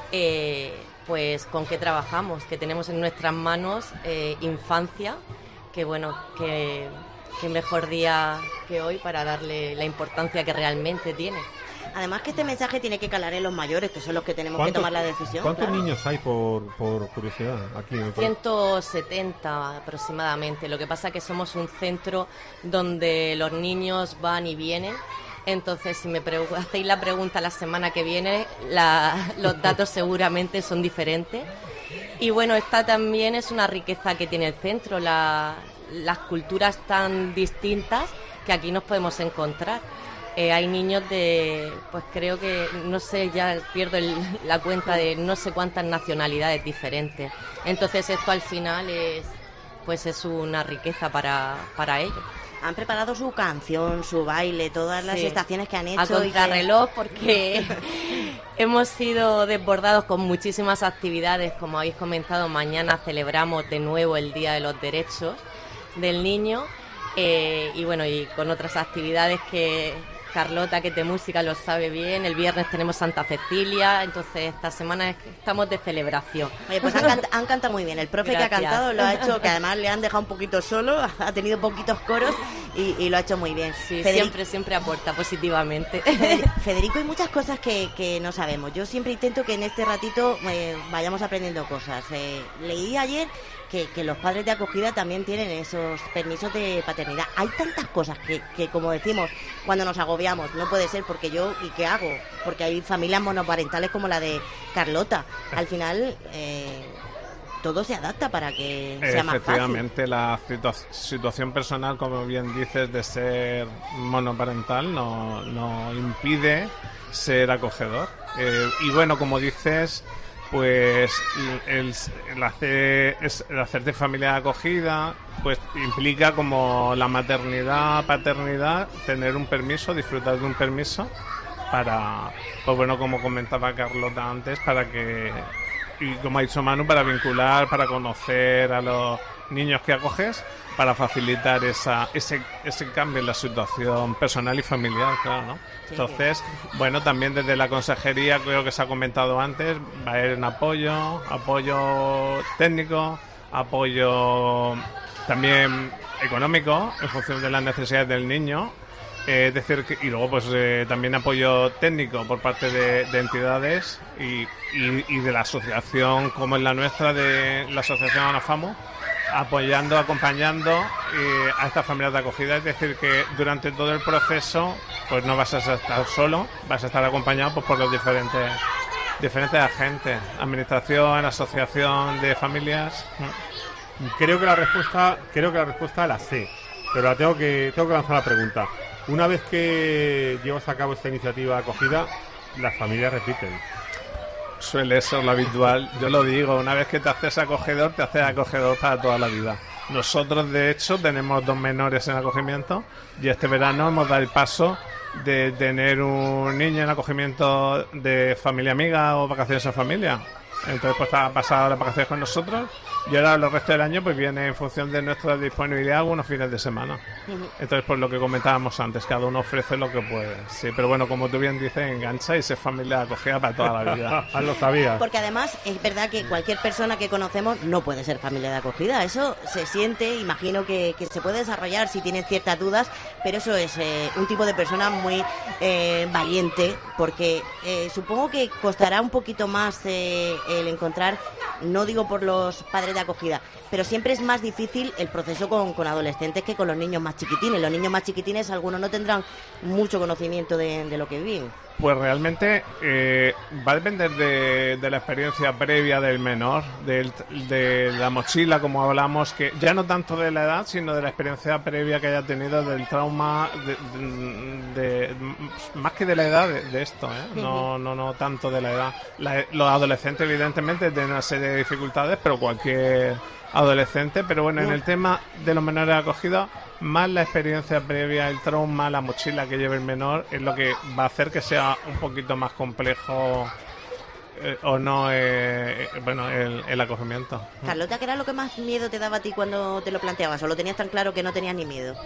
eh, pues con qué trabajamos, que tenemos en nuestras manos eh, infancia, que bueno, que, que mejor día que hoy para darle la importancia que realmente tiene. Además que este mensaje tiene que calar en los mayores, que son los que tenemos que ¿Cuántos- tomar la decisión. ¿Cuántos claro. niños hay, por, por curiosidad, aquí en el colegio? ciento setenta aproximadamente. Lo que pasa es que somos un centro donde los niños van y vienen. Entonces, si me pregu- hacéis la pregunta la semana que viene, la- los datos seguramente son diferentes. Y bueno, esta también es una riqueza que tiene el centro, la- las culturas tan distintas que aquí nos podemos encontrar. Eh, hay niños de, pues creo que, no sé, ya pierdo el- la cuenta de no sé cuántas nacionalidades diferentes. Entonces esto al final es, pues es una riqueza para, para ellos. Han preparado su canción, su baile, todas las Sí. estaciones que han hecho. A y que- contrarreloj porque hemos sido desbordados con muchísimas actividades. Como habéis comentado, mañana celebramos de nuevo el Día de los Derechos del Niño. Eh, y bueno, y con otras actividades que Carlota, que de música lo sabe bien. El viernes tenemos Santa Cecilia, entonces esta semana es que estamos de celebración. Oye, pues han, canta- han cantado muy bien. El profe que ha Gracias. cantado lo ha hecho, que además le han dejado un poquito solo, ha tenido poquitos coros y, y lo ha hecho muy bien. Sí, Federico- siempre, siempre aporta positivamente. Federico, hay muchas cosas que, que no sabemos. Yo siempre intento que en este ratito eh, vayamos aprendiendo cosas. Eh, leí ayer que, que los padres de acogida también tienen esos permisos de paternidad. Hay tantas cosas que, que, como decimos, cuando nos agobiamos, no puede ser porque yo, ¿y qué hago? Porque hay familias monoparentales como la de Carlota. Al final, eh, todo se adapta para que sea más fácil. Efectivamente, la situa- situación personal, como bien dices, de ser monoparental no, no impide ser acogedor. Eh, y bueno, como dices, pues el, el hacer, es- el hacerte familia de acogida pues implica como la maternidad, paternidad, tener un permiso, disfrutar de un permiso para, pues bueno, como comentaba Carlota antes, para que, y como ha dicho Manu, para vincular, para conocer a los niños que acoges, para facilitar esa, ese, ese cambio en la situación personal y familiar, claro, ¿no? Entonces, bueno, también desde la consejería, creo que se ha comentado antes, va a haber un apoyo, apoyo técnico, apoyo también económico, en función de las necesidades del niño. Eh, es decir, que- y luego pues eh, también apoyo técnico por parte de, de entidades y, y, y de la asociación como es la nuestra, de la asociación ANAFAMO, apoyando, acompañando eh, a estas familias de acogida. Es decir, que durante todo el proceso pues no vas a estar solo, vas a estar acompañado pues, por los diferentes diferentes agentes, administración, asociación de familias. Creo que la respuesta, creo que la respuesta la sé, pero la tengo que tengo que lanzar la pregunta. Una vez que llevas a cabo esta iniciativa de acogida, las familias repiten. Suele ser lo habitual. Yo lo digo, una vez que te haces acogedor, te haces acogedor para toda la vida. Nosotros, de hecho, tenemos dos menores en acogimiento y este verano hemos dado el paso de tener un niño en acogimiento de familia amiga o vacaciones en familia. Entonces, pues ha pasado las vacaciones con nosotros y ahora los restos del año pues viene en función de nuestra disponibilidad algunos fines de semana. Entonces, pues lo que comentábamos antes, cada uno ofrece lo que puede. Sí, pero bueno, como tú bien dices, engancha y se familia acogida para toda la vida. Ah, lo sabía. Porque además es verdad que cualquier persona que conocemos no puede ser familia de acogida. Eso se siente, imagino que, que se puede desarrollar si tienes ciertas dudas, pero eso es eh, un tipo de persona muy eh, valiente, porque eh, supongo que costará un poquito más eh, el encontrar, no digo por los padres de acogida, pero siempre es más difícil el proceso con, con adolescentes que con los niños más chiquitines. Los niños más chiquitines, algunos no tendrán mucho conocimiento de, de lo que viven. Pues realmente eh, va a depender de, de la experiencia previa del menor, del, de la mochila, como hablamos, que ya no tanto de la edad, sino de la experiencia previa que haya tenido, del trauma, de, de, de, más que de la edad de, de esto, ¿eh? no, no, no tanto de la edad. La, los adolescentes, evidentemente, tienen una serie de dificultades, pero cualquier adolescente, pero bueno, en el tema de los menores acogidos, más la experiencia previa, el trauma, la mochila que lleva el menor, es lo que va a hacer que sea un poquito más complejo eh, o no eh, bueno el, el acogimiento. Carlota, ¿qué era lo que más miedo te daba a ti cuando te lo planteabas? ¿O lo tenías tan claro que no tenías ni miedo?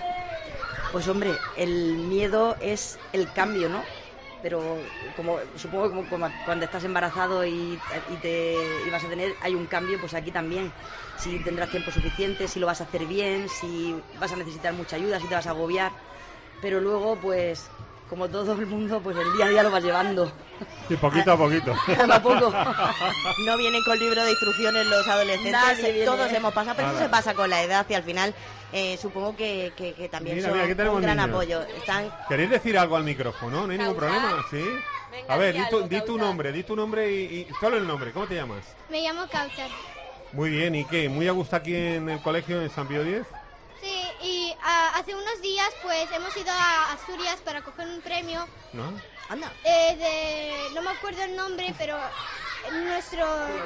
Pues hombre, el miedo es el cambio, ¿no? Pero como supongo que como, como cuando estás embarazado y, y te y vas a tener, hay un cambio, pues aquí también. Si tendrás tiempo suficiente, si lo vas a hacer bien, si vas a necesitar mucha ayuda, si te vas a agobiar. Pero luego, pues, como todo el mundo, pues el día a día lo vas llevando. Y poquito a poquito. Poco a poco. No vienen con libro de instrucciones los adolescentes, Nadie todos viene. hemos pasado, pero eso Nada. se pasa con la edad y al final eh, supongo que, que, que también Mira, son mira, aquí tenemos un gran niños. apoyo. Están... ¿Queréis decir algo al micrófono? ¿No hay ningún problema? ¿Sí? Venga, A ver, di di tu, algo, di tu Cauta. nombre, di tu nombre y, y solo el nombre. ¿Cómo te llamas? Me llamo Kautar. Muy bien, ¿y qué? ¿Muy a gusto aquí en el colegio en San Pío X? Sí, y ah, hace unos días pues hemos ido a Asturias para coger un premio. ¿No? Anda. Eh, de, no me acuerdo el nombre, pero nuestro...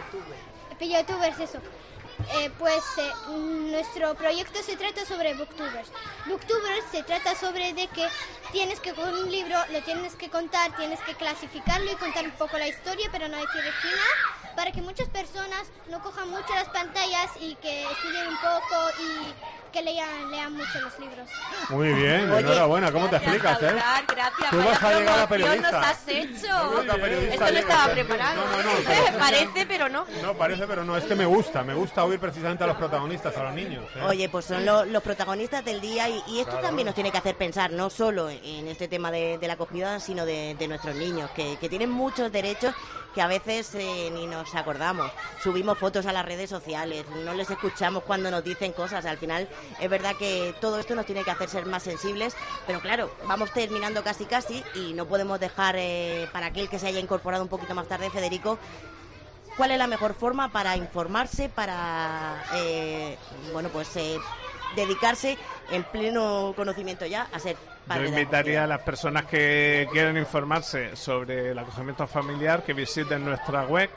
Pillotubers, eso. Eh, pues eh, nuestro proyecto se trata sobre Booktubers. Booktubers se trata sobre de que tienes que con un libro lo tienes que contar, tienes que clasificarlo y contar un poco la historia, pero no hay que final, para que muchas personas no cojan mucho las pantallas y que estudien un poco y que lean, lean mucho los libros. Muy bien, Oye, enhorabuena. ¿Cómo te gracias, explicas, eh? Laura, gracias, Tú vaya vas a llegar a promoción periodista. nos has hecho. Tú vas a periodista, Esto no llegas estaba a- preparado. No, no, no, pero- Parece, pero no. No, parece, pero no. Es que me gusta. Me gusta oír precisamente a los protagonistas, a los niños. ¿eh? Oye, pues son lo- los protagonistas del día y, y esto Claro. también nos tiene que hacer pensar, no solo en este tema de, de la acogida, sino de, de nuestros niños, que, que tienen muchos derechos que a veces eh, ni nos acordamos. Subimos fotos a las redes sociales, no les escuchamos cuando nos dicen cosas. Al final es verdad que todo esto nos tiene que hacer ser más sensibles, pero claro, vamos terminando casi casi y no podemos dejar eh, para aquel que se haya incorporado un poquito más tarde, Federico, ¿cuál es la mejor forma para informarse, para eh, bueno pues eh, dedicarse en pleno conocimiento ya a ser Yo padre de invitaría a acogida? las personas que quieren informarse sobre el acogimiento familiar que visiten nuestra web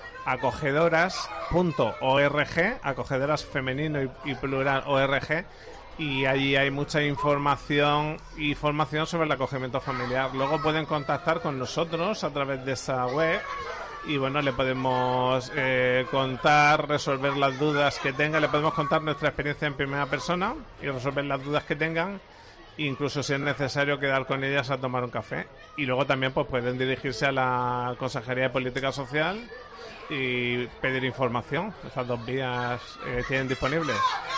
acogedoras punto org, acogedoras femenino y, y plural org, y allí hay mucha información y formación sobre el acogimiento familiar. Luego pueden contactar con nosotros a través de esa web y bueno, le podemos eh, contar, resolver las dudas que tengan, le podemos contar nuestra experiencia en primera persona y resolver las dudas que tengan, incluso si es necesario quedar con ellas a tomar un café. Y luego también pues pueden dirigirse a la Consejería de Política Social y pedir información. Estas dos vías eh, tienen disponibles.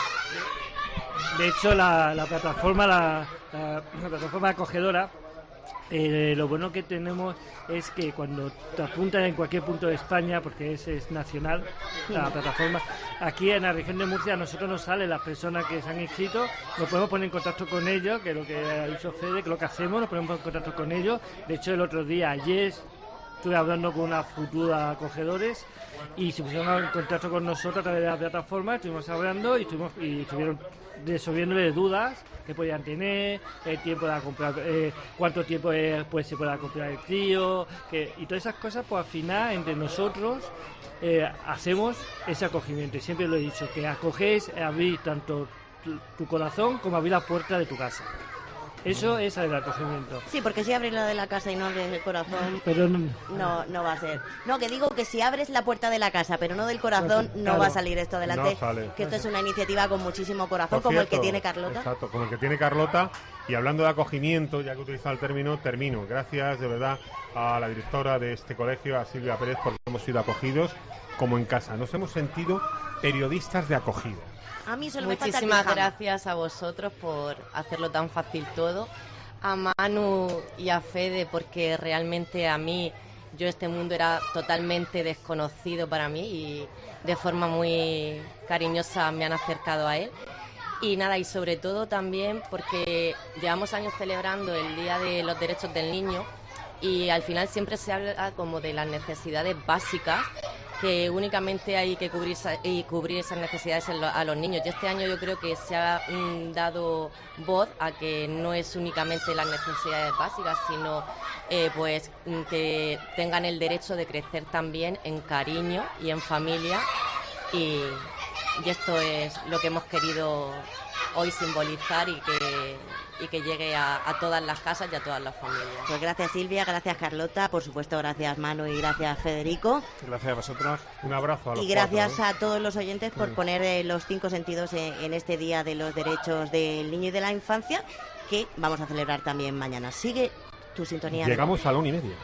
De hecho, la, la plataforma, la, la- la plataforma acogedora, eh, lo bueno que tenemos es que cuando te apuntan en cualquier punto de España, porque es, es nacional la plataforma, aquí en la región de Murcia a nosotros nos salen las personas que se han inscrito, nos podemos poner en contacto con ellos, que es lo que ha dicho Fede, que es lo que hacemos, nos ponemos en contacto con ellos. De hecho, el otro día, ayer, estuve hablando con unas futuras acogedores y se pusieron en contacto con nosotros a través de la plataforma, estuvimos hablando y, estuvimos, y estuvieron resolviéndole dudas que podían tener, el tiempo de comprar, eh, cuánto tiempo eh, pues se pueda comprar el crío, que, y todas esas cosas, pues al final entre nosotros eh, hacemos ese acogimiento. Y siempre lo he dicho, que acogéis, abrir tanto tu, tu corazón como abrir la puerta de tu casa. Eso es el acogimiento. Sí, porque si abres la de la casa y no del corazón, Pero no, no, no va a ser. No, que digo que si abres la puerta de la casa, pero no del corazón, no Claro. va a salir esto adelante. No sale. Que esto es una iniciativa con muchísimo corazón, Por como el que cierto, tiene Carlota. Exacto, como el que tiene Carlota. Y hablando de acogimiento, ya que he utilizado el término, termino. Gracias de verdad a la directora de este colegio, a Silvia Pérez, porque hemos sido acogidos como en casa. Nos hemos sentido periodistas de acogida. A mí solo me falta el Muchísimas pijama. gracias a vosotros por hacerlo tan fácil todo. A Manu y a Fede, porque realmente a mí, yo este mundo era totalmente desconocido para mí y de forma muy cariñosa me han acercado a él. Y nada, y sobre todo también porque llevamos años celebrando el Día de los Derechos del Niño y al final siempre se habla como de las necesidades básicas, que únicamente hay que cubrir, y cubrir esas necesidades a los niños. Y este año yo creo que se ha mm, dado voz a que no es únicamente las necesidades básicas, sino eh, pues que tengan el derecho de crecer también en cariño y en familia. Y, y esto es lo que hemos querido hoy simbolizar y que, y que llegue a, a todas las casas y a todas las familias. Pues gracias Silvia, gracias Carlota, por supuesto gracias Manu y gracias Federico. Gracias a vosotros. Un abrazo a los Y gracias cuatro, ¿eh? a todos los oyentes por Sí. poner eh, los cinco sentidos en, en este Día de los Derechos del Niño y de la Infancia, que vamos a celebrar también mañana. Sigue tu sintonía. Llegamos a la una y media.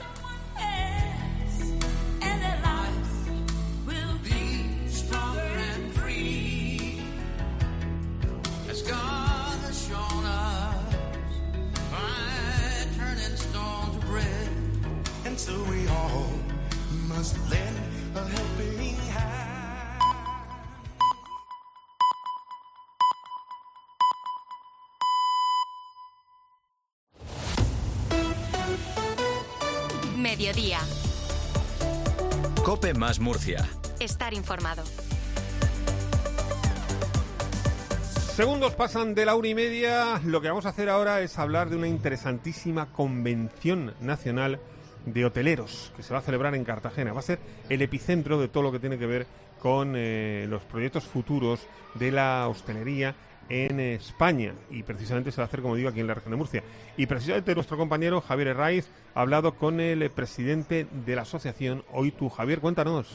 So we all must lend a helping hand. Mediodía. COPE más Murcia. Estar informado. Segundos pasan de la una y media. Lo que vamos a hacer ahora es hablar de una interesantísima convención nacional de hoteleros que se va a celebrar en Cartagena. Va a ser el epicentro de todo lo que tiene que ver con eh, los proyectos futuros de la hostelería en España, y precisamente se va a hacer, como digo, aquí en la región de Murcia. Y precisamente nuestro compañero Javier Herraiz ha hablado con el presidente de la asociación OITU. Javier, cuéntanos.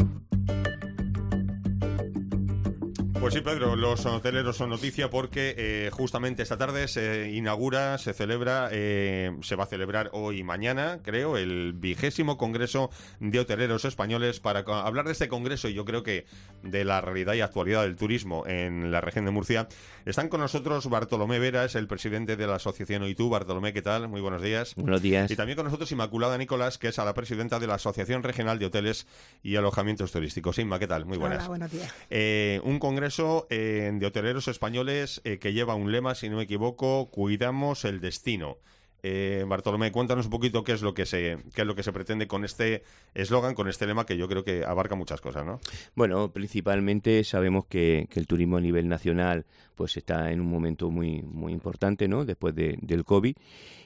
Pues sí, Pedro, los hoteleros son noticia porque eh, justamente esta tarde se inaugura, se celebra, eh, se va a celebrar hoy y mañana, creo, el vigésimo Congreso de Hoteleros Españoles. Para hablar de este congreso y yo creo que de la realidad y actualidad del turismo en la región de Murcia, están con nosotros Bartolomé Vera, es el presidente de la asociación OITU. Bartolomé, ¿qué tal? Muy buenos días. Buenos días. Y también con nosotros Inmaculada Nicolás, que es a la presidenta de la Asociación Regional de Hoteles y Alojamientos Turísticos. Inma, ¿qué tal? Muy buenas. Hola, buenos días. Eh, un congreso Eh, de hoteleros españoles eh, que lleva un lema, si no me equivoco, cuidamos el destino. Eh, Bartolomé, cuéntanos un poquito qué es lo que se qué es lo que se pretende con este eslogan, con este lema que yo creo que abarca muchas cosas, ¿no? Bueno, principalmente sabemos que, que el turismo a nivel nacional pues está en un momento muy muy importante, ¿no? Después de, del COVID.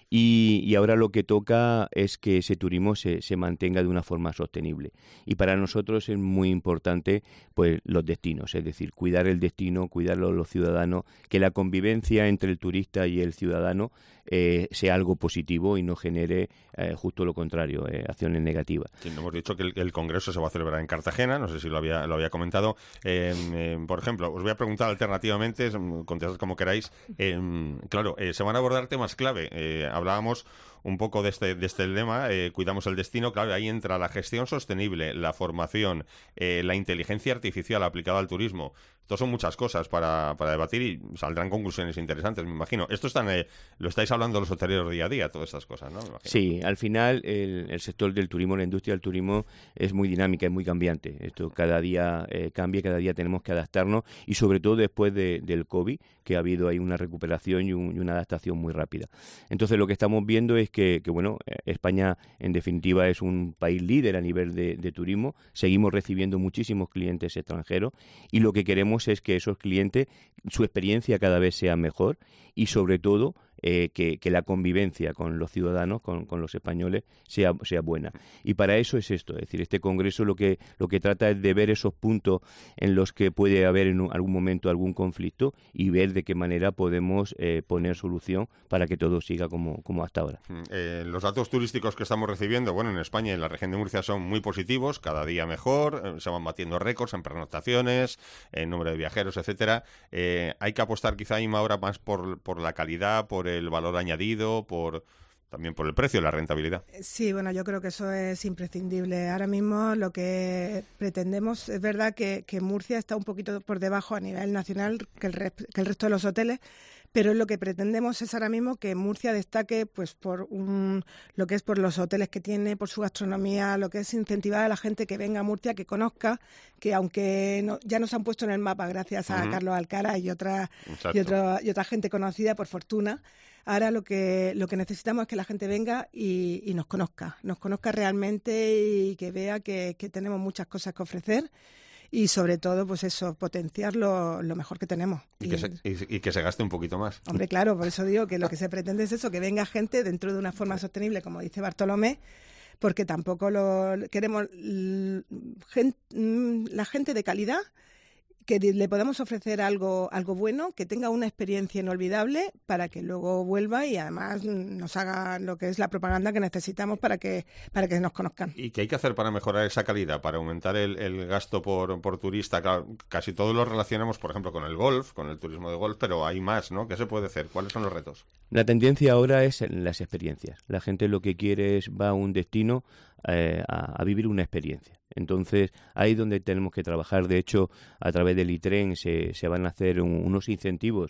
Y, y ahora lo que toca es que ese turismo se, se mantenga de una forma sostenible. Y para nosotros es muy importante pues los destinos, es decir, cuidar el destino, cuidar los, los ciudadanos, que la convivencia entre el turista y el ciudadano eh, sea algo positivo y no genere eh, justo lo contrario, eh, acciones negativas. Sí, hemos dicho que el, el congreso se va a celebrar en Cartagena, no sé si lo había, lo había comentado. Eh, eh, por ejemplo, os voy a preguntar alternativamente, contestad como queráis. Eh, claro, eh, se van a abordar temas clave. Eh, hablábamos un poco de este, de este lema, eh, cuidamos el destino. Claro, ahí entra la gestión sostenible, la formación, eh, la inteligencia artificial aplicada al turismo. Esto son muchas cosas para, para debatir y saldrán conclusiones interesantes, me imagino. Esto están, eh, lo estáis hablando los hoteleros día a día, todas estas cosas, ¿no? Me imagino. Sí, al final el, el sector del turismo, la industria del turismo es muy dinámica, es muy cambiante. Esto cada día eh, cambia, cada día tenemos que adaptarnos y sobre todo después de, del COVID, que ha habido ahí una recuperación y, un, y una adaptación muy rápida. Entonces lo que estamos viendo es que, que bueno, España en definitiva es un país líder a nivel de, de turismo, seguimos recibiendo muchísimos clientes extranjeros y lo que queremos es que esos clientes, su experiencia cada vez sea mejor y sobre todo eh, que, que la convivencia con los ciudadanos, con, con los españoles, sea, sea buena. Y para eso es esto, es decir, este congreso lo que, lo que trata es de ver esos puntos en los que puede haber en un, algún momento algún conflicto y ver de qué manera podemos eh, poner solución para que todo siga como, como hasta ahora. Eh, los datos turísticos que estamos recibiendo, bueno, en España y en la región de Murcia son muy positivos, cada día mejor, eh, se van batiendo récords en pernoctaciones, en número de viajeros, etcétera. Eh, hay que apostar quizá, Ima, ahora más por, por la calidad, por el valor añadido, por también por el precio, la rentabilidad. Sí, bueno, yo creo que eso es imprescindible. Ahora mismo lo que pretendemos, es verdad que, que Murcia está un poquito por debajo a nivel nacional que el, re, que el resto de los hoteles, pero lo que pretendemos es ahora mismo que Murcia destaque pues por un, lo que es por los hoteles que tiene, por su gastronomía, lo que es incentivar a la gente que venga a Murcia, que conozca, que aunque no, ya nos han puesto en el mapa gracias a uh-huh. Carlos Alcaraz y otra, y, otra, y otra gente conocida, por fortuna, Ahora lo que lo que necesitamos es que la gente venga y, y nos conozca, nos conozca realmente y que vea que, que tenemos muchas cosas que ofrecer y sobre todo, pues eso, potenciar lo, lo mejor que tenemos. Y, y, que se, y, y que se gaste un poquito más. Hombre, claro, por eso digo que lo que se pretende es eso, que venga gente dentro de una forma sostenible, como dice Bartolomé, porque tampoco lo queremos gente, la gente de calidad, que le podamos ofrecer algo algo bueno, que tenga una experiencia inolvidable para que luego vuelva y además nos haga lo que es la propaganda que necesitamos para que para que nos conozcan. ¿Y qué hay que hacer para mejorar esa calidad, para aumentar el, el gasto por, por turista? Claro, casi todos lo relacionamos, por ejemplo, con el golf, con el turismo de golf, pero hay más, ¿no? ¿Qué se puede hacer? ¿Cuáles son los retos? La tendencia ahora es en las experiencias. La gente lo que quiere es va a un destino eh, a, a vivir una experiencia. Entonces, ahí es donde tenemos que trabajar. De hecho, a través del ITREN se, se van a hacer un, unos incentivos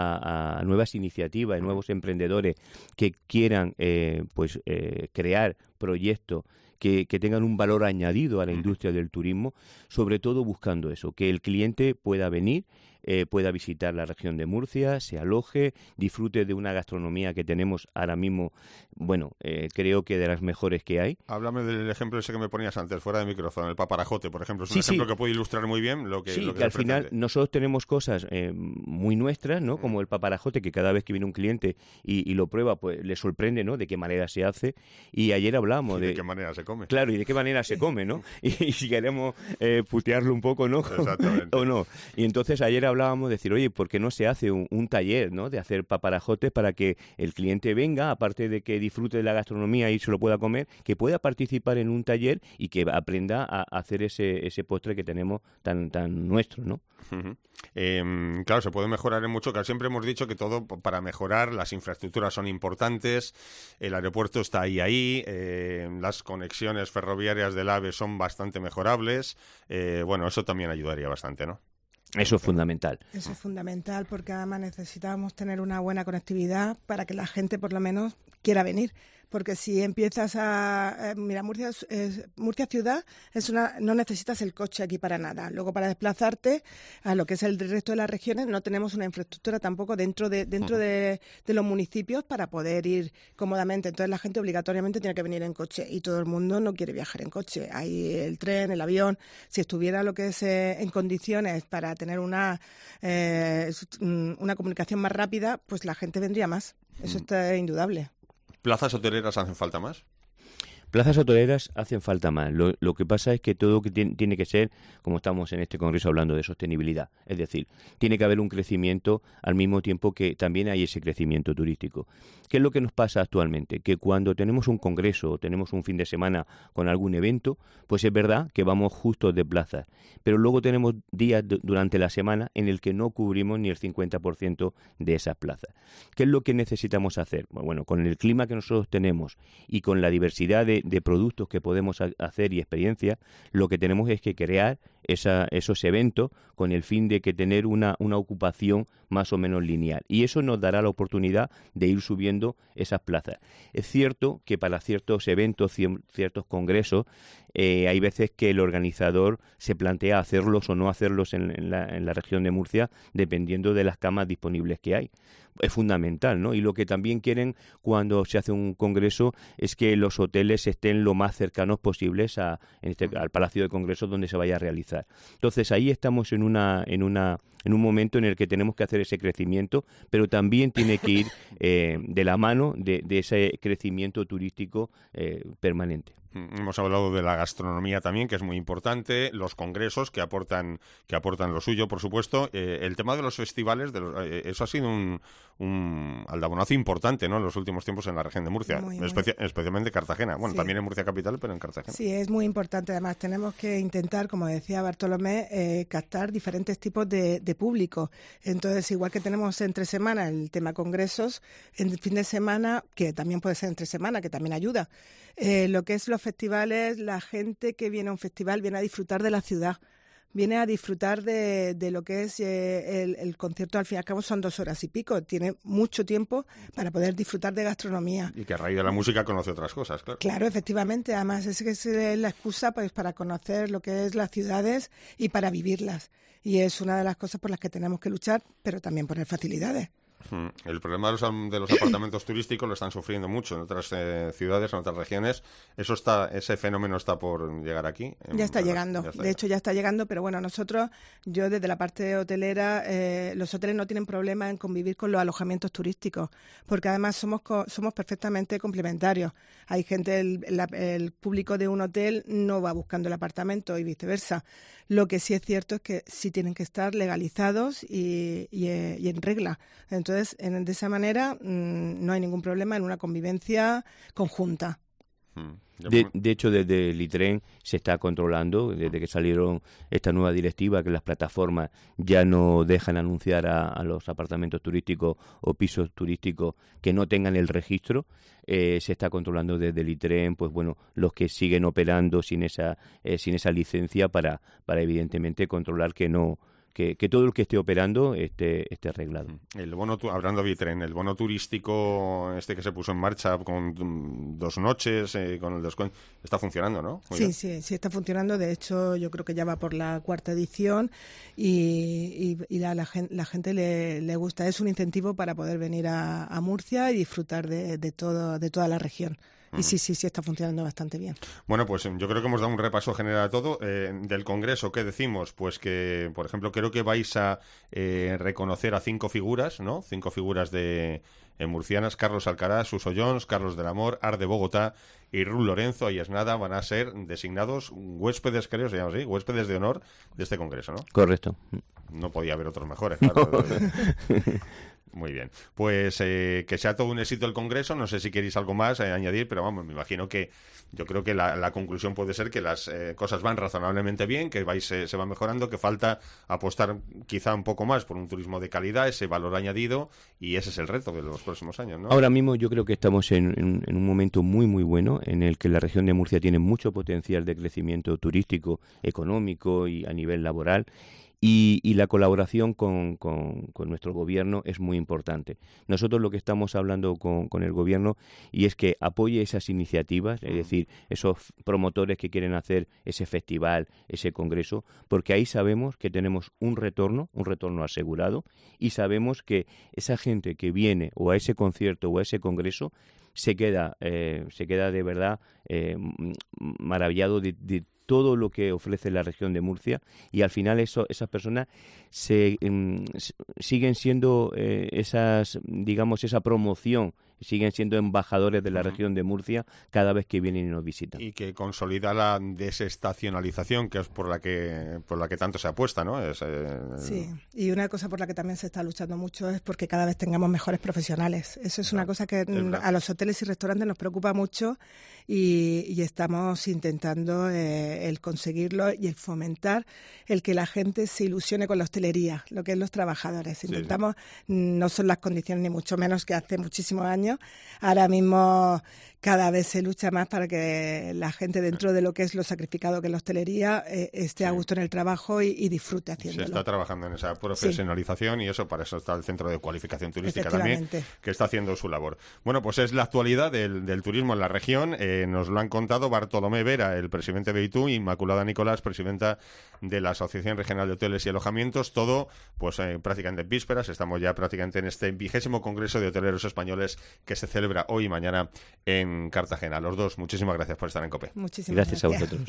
a, a nuevas iniciativas y nuevos emprendedores que quieran eh, pues eh, crear proyectos que, que tengan un valor añadido a la industria del turismo, sobre todo buscando eso, que el cliente pueda venir, eh, pueda visitar la región de Murcia, se aloje, disfrute de una gastronomía que tenemos ahora mismo, bueno, eh, creo que de las mejores que hay. Háblame del ejemplo ese que me ponías antes, fuera de micrófono, el paparajote, por ejemplo. Es un sí, ejemplo sí. que puede ilustrar muy bien lo que Sí, lo que, que al pretende. final nosotros tenemos cosas eh, muy nuestras, ¿no? Como el paparajote, que cada vez que viene un cliente y, y lo prueba, pues le sorprende, ¿no? De qué manera se hace. Y ayer hablábamos de... de... ¿De qué manera se come? Claro, y de qué manera se come, ¿no? Y, y si queremos eh, putearlo un poco, ¿no? Exactamente. O no. Y entonces ayer hablábamos de decir, oye, ¿por qué no se hace un, un taller, ¿no? De hacer paparajotes para que el cliente venga, aparte de que disfrute de la gastronomía y se lo pueda comer, que pueda participar en un taller y que aprenda a hacer ese, ese postre que tenemos tan, tan nuestro, ¿no? Uh-huh. Eh, claro, se puede mejorar en mucho. Claro, siempre hemos dicho que todo para mejorar, las infraestructuras son importantes, el aeropuerto está ahí, ahí, eh, las conexiones ferroviarias del AVE son bastante mejorables. Eh, bueno, eso también ayudaría bastante, ¿no? Eso es fundamental. Eso es fundamental porque además necesitamos tener una buena conectividad para que la gente por lo menos quiera venir. Porque si empiezas a... Eh, mira, Murcia, es, es, Murcia ciudad es una, no necesitas el coche aquí para nada. Luego para desplazarte a lo que es el resto de las regiones no tenemos una infraestructura tampoco dentro de dentro de, de los municipios para poder ir cómodamente. Entonces la gente obligatoriamente tiene que venir en coche y todo el mundo no quiere viajar en coche. Hay el tren, el avión. Si estuviera lo que es eh, en condiciones para tener una, eh, una comunicación más rápida, pues la gente vendría más. Eso está indudable. ¿Plazas hoteleras hacen falta más? Plazas hoteleras hacen falta más. Lo, lo que pasa es que todo que tiene, tiene que ser, como estamos en este congreso hablando de sostenibilidad, es decir, tiene que haber un crecimiento al mismo tiempo que también hay ese crecimiento turístico. ¿Qué es lo que nos pasa actualmente? Que cuando tenemos un congreso o tenemos un fin de semana con algún evento, pues es verdad que vamos justos de plazas, pero luego tenemos días d- durante la semana en el que no cubrimos ni el cincuenta por ciento de esas plazas. ¿Qué es lo que necesitamos hacer? Bueno, con el clima que nosotros tenemos y con la diversidad de de productos que podemos a- hacer y experiencias, lo que tenemos es que crear esa, esos eventos con el fin de que tener una, una ocupación más o menos lineal. Y eso nos dará la oportunidad de ir subiendo esas plazas. Es cierto que para ciertos eventos, cien, ciertos congresos, eh, hay veces que el organizador se plantea hacerlos o no hacerlos en, en, la, en la región de Murcia, dependiendo de las camas disponibles que hay. Es fundamental, ¿no? Y lo que también quieren cuando se hace un congreso es que los hoteles estén lo más cercanos posibles a, en este, al Palacio de Congresos donde se vaya a realizar. Entonces ahí estamos en una, en una, en un momento en el que tenemos que hacer ese crecimiento, pero también tiene que ir eh, de la mano de, de ese crecimiento turístico eh, permanente. Hemos hablado de la gastronomía también, que es muy importante, los congresos que aportan que aportan lo suyo, por supuesto. Eh, el tema de los festivales, de los, eh, eso ha sido un, un aldabonazo importante, ¿no? En los últimos tiempos en la región de Murcia, Muy, muy. Especia- especialmente Cartagena. Bueno, Sí. también en Murcia capital, pero en Cartagena. Sí, es muy importante. Además, tenemos que intentar, como decía Bartolomé, eh, captar diferentes tipos de, de público. Entonces, igual que tenemos entre semana el tema congresos, en el fin de semana, que también puede ser entre semana, que también ayuda. Eh, lo que es los festivales, la gente que viene a un festival viene a disfrutar de la ciudad. Viene a disfrutar de, de lo que es eh, el, el concierto. Al fin y al cabo son dos horas y pico. Tiene mucho tiempo para poder disfrutar de gastronomía. Y que a raíz de la música conoce otras cosas, claro. Claro, efectivamente. Además, es que es eh, la excusa pues para conocer lo que es las ciudades y para vivirlas. Y es una de las cosas por las que tenemos que luchar, pero también poner facilidades. Hmm. El problema de los, de los apartamentos turísticos lo están sufriendo mucho en otras eh, ciudades, en otras regiones. Eso está, ese fenómeno está por llegar aquí. Ya está llegando, ya está de hecho ya está llegando, pero bueno, nosotros, yo desde la parte hotelera, eh, los hoteles no tienen problema en convivir con los alojamientos turísticos, porque además somos co- somos perfectamente complementarios. Hay gente, el, la- el público de un hotel no va buscando el apartamento y viceversa. Lo que sí es cierto es que sí tienen que estar legalizados y, y, eh, y en regla. Entonces, en, de esa manera mmm, no hay ningún problema en una convivencia conjunta. De, de hecho, desde el ITREN se está controlando, desde que salieron esta nueva directiva, que las plataformas ya no dejan anunciar a, a los apartamentos turísticos o pisos turísticos que no tengan el registro. Eh, se está controlando desde el ITREN, pues bueno, los que siguen operando sin esa eh, sin esa licencia para para evidentemente controlar que no que, que todo el que esté operando esté, esté arreglado. El bono, tu- hablando de Bitren, el bono turístico este que se puso en marcha con mm, dos noches, eh, con el descuento, está funcionando, ¿no? Muy Sí, bien. sí, sí está funcionando. De hecho, yo creo que ya va por la cuarta edición y, y, y la, la, gen- la gente le, le gusta. Es un incentivo para poder venir a, a Murcia y disfrutar de, de, todo, de toda la región. Y sí, sí, sí está funcionando bastante bien. Bueno, pues yo creo que hemos dado un repaso general a todo. Eh, del Congreso, ¿qué decimos? Pues que, por ejemplo, creo que vais a eh, reconocer a cinco figuras, ¿no? Cinco figuras de eh, murcianas. Carlos Alcaraz, Suso Jones, Carlos del Amor, Ar de Bogotá y Ruth Lorenzo. Ahí es nada, van a ser designados huéspedes, creo, se llama así, huéspedes de honor de este Congreso, ¿no? Correcto. No podía haber otros mejores, claro. Muy bien. Pues eh, que sea todo un éxito el Congreso. No sé si queréis algo más eh, añadir, pero vamos, me imagino que yo creo que la, la conclusión puede ser que las eh, cosas van razonablemente bien, que vais eh, se va mejorando, que falta apostar quizá un poco más por un turismo de calidad, ese valor añadido, y ese es el reto de los próximos años, ¿no? Ahora mismo yo creo que estamos en, en- en un momento muy muy bueno en el que la región de Murcia tiene mucho potencial de crecimiento turístico, económico y a nivel laboral. Y, y la colaboración con, con- con nuestro gobierno es muy importante. Nosotros lo que estamos hablando con, con el gobierno y es que apoye esas iniciativas, es decir, esos promotores que quieren hacer ese festival, ese congreso, porque ahí sabemos que tenemos un retorno, un retorno asegurado, y sabemos que esa gente que viene o a ese concierto o a ese congreso se queda, eh, se queda de verdad eh, m- maravillado de, de todo lo que ofrece la región de Murcia, y al final eso, esas personas se mm, s- siguen siendo eh, esas, digamos, esa promoción, siguen siendo embajadores de la región de Murcia cada vez que vienen y nos visitan. Y que consolida la desestacionalización, que es por la que por la que tanto se apuesta, ¿no? Es, eh, Sí, y una cosa por la que también se está luchando mucho es porque cada vez tengamos mejores profesionales. Eso es una cosa que mm, verdad. a los hoteles y restaurantes nos preocupa mucho y, y estamos intentando eh, el conseguirlo y el fomentar el que la gente se ilusione con la hostelería, lo que es los trabajadores. sí. Intentamos, mm, no son las condiciones ni mucho menos que hace muchísimos años. Ahora mismo cada vez se lucha más para que la gente, dentro de lo que es lo sacrificado que es la hostelería, eh, esté a gusto en el trabajo y, y disfrute se haciéndolo. está trabajando en esa profesionalización y eso, para eso está el Centro de Cualificación Turística también, Efectivamente. que está haciendo su labor. Bueno, pues es la actualidad del, del turismo en la región. Eh, nos lo han contado Bartolomé Vera, el presidente de I T U, y Inmaculada Nicolás, presidenta de la Asociación Regional de Hoteles y Alojamientos. Todo, pues eh, prácticamente en vísperas. Estamos ya prácticamente en este vigésimo Congreso de Hoteleros Españoles que se celebra hoy y mañana en Cartagena. Los dos, muchísimas gracias por estar en COPE. Muchísimas Gracias a vosotros.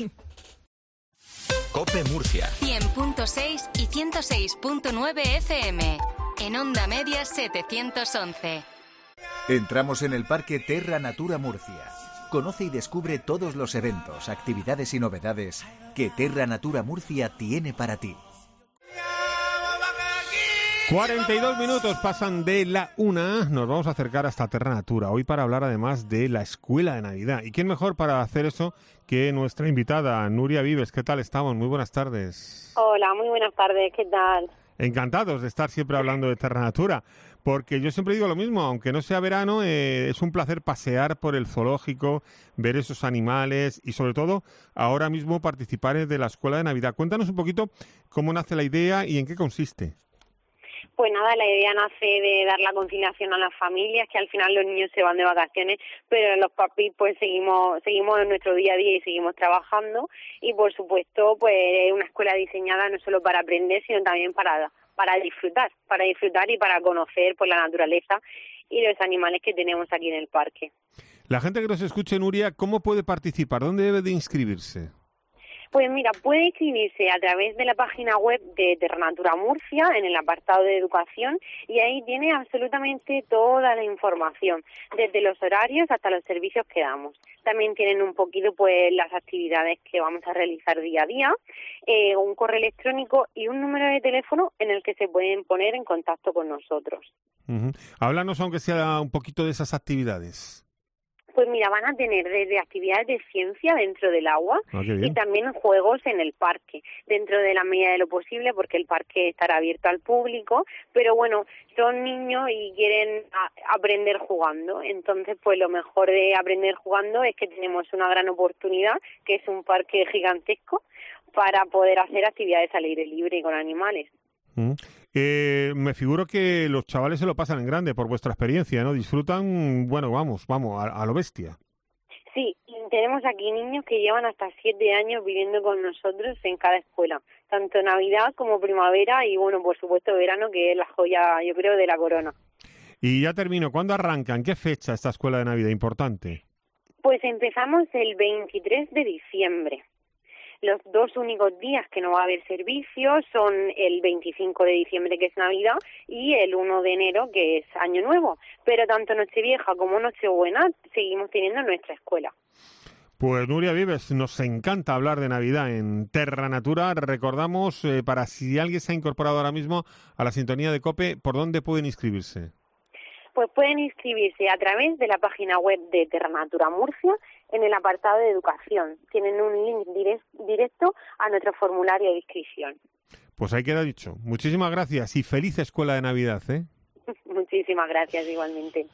COPE Murcia. cien punto seis y ciento seis punto nueve F M. En Onda Media setecientos once. Entramos en el Parque Terra Natura Murcia. Conoce y descubre todos los eventos, actividades y novedades que Terra Natura Murcia tiene para ti. cuarenta y dos minutos pasan de la una. Nos vamos a acercar hasta Terra Natura. Hoy para hablar además de la Escuela de Navidad. ¿Y quién mejor para hacer eso que nuestra invitada, Nuria Vives? ¿Qué tal estamos? Muy buenas tardes. Hola, muy buenas tardes, ¿qué tal? Encantados de estar siempre hablando de Terra Natura, porque yo siempre digo lo mismo, aunque no sea verano, eh, es un placer pasear por el zoológico, ver esos animales y sobre todo ahora mismo participar de la Escuela de Navidad. Cuéntanos un poquito cómo nace la idea y en qué consiste. Pues nada, la idea nace de dar la conciliación a las familias, que al final los niños se van de vacaciones, pero los papis pues seguimos seguimos en nuestro día a día y seguimos trabajando, y por supuesto pues es una escuela diseñada no solo para aprender, sino también para para disfrutar, para disfrutar y para conocer pues la naturaleza y los animales que tenemos aquí en el parque. La gente que nos escuche, Nuria, ¿cómo puede participar? ¿Dónde debe de inscribirse? Pues mira, puede inscribirse a través de la página web de Terranatura Murcia, en el apartado de educación, y ahí tiene absolutamente toda la información, desde los horarios hasta los servicios que damos. También tienen un poquito pues las actividades que vamos a realizar día a día, eh, un correo electrónico y un número de teléfono en el que se pueden poner en contacto con nosotros. Uh-huh. Háblanos, aunque sea un poquito de esas actividades. Pues mira, van a tener desde actividades de ciencia dentro del agua ah, y también juegos en el parque, dentro de la medida de lo posible, porque el parque estará abierto al público, pero bueno, son niños y quieren a- aprender jugando, entonces pues lo mejor de aprender jugando es que tenemos una gran oportunidad, que es un parque gigantesco, para poder hacer actividades al aire libre y con animales. Uh-huh. Eh, me figuro que los chavales se lo pasan en grande por vuestra experiencia, ¿no? Disfrutan, bueno, vamos, vamos, a, a lo bestia. Sí, y tenemos aquí niños que llevan hasta siete años viviendo con nosotros en cada escuela, tanto Navidad como primavera y, bueno, por supuesto verano, que es la joya, yo creo, de la corona. Y ya termino, ¿cuándo arrancan? ¿Qué fecha esta escuela de Navidad importante? Pues empezamos el veintitrés de diciembre. Los dos únicos días que no va a haber servicio son el veinticinco de diciembre, que es Navidad, y el uno de enero, que es Año Nuevo. Pero tanto Nochevieja como Nochebuena seguimos teniendo en nuestra escuela. Pues Nuria Vives, nos encanta hablar de Navidad en Terra Natura. Recordamos, eh, para si alguien se ha incorporado ahora mismo a la sintonía de COPE, ¿por dónde pueden inscribirse? Pues pueden inscribirse a través de la página web de Terranatura Murcia en el apartado de educación. Tienen un link direct- directo a nuestro formulario de inscripción. Pues ahí queda dicho. Muchísimas gracias y feliz escuela de Navidad, ¿eh? Muchísimas gracias igualmente.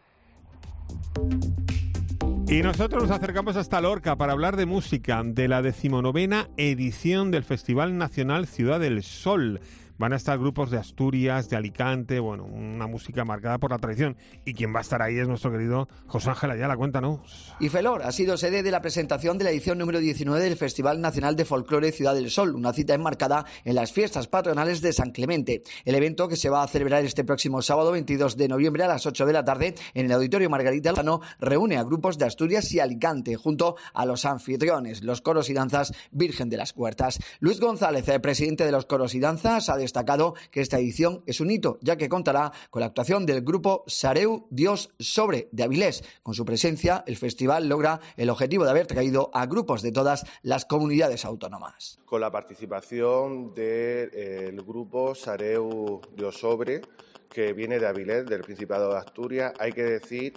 Y nosotros nos acercamos hasta Lorca para hablar de música, de la decimonovena edición del Festival Nacional Ciudad del Sol. Van a estar grupos de Asturias, de Alicante, bueno, una música marcada por la tradición. Y quien va a estar ahí es nuestro querido José Ángel Ayala, cuéntanos. Y Felor ha sido sede de la presentación de la edición número diecinueve del Festival Nacional de Folclore Ciudad del Sol, una cita enmarcada en las fiestas patronales de San Clemente. El evento, que se va a celebrar este próximo sábado veintidós de noviembre a las ocho de la tarde en el Auditorio Margarita Lozano, reúne a grupos de Asturias y Alicante junto a los anfitriones, los coros y danzas Virgen de las Huertas. Luis González, el presidente de los coros y danzas, ha destacado que esta edición es un hito, ya que contará con la actuación del grupo Sareu Dios Sobre de Avilés. Con su presencia, el festival logra el objetivo de haber traído a grupos de todas las comunidades autónomas. Con la participación del eh, grupo Sareu Dios Sobre, que viene de Avilés, del Principado de Asturias. Hay que decir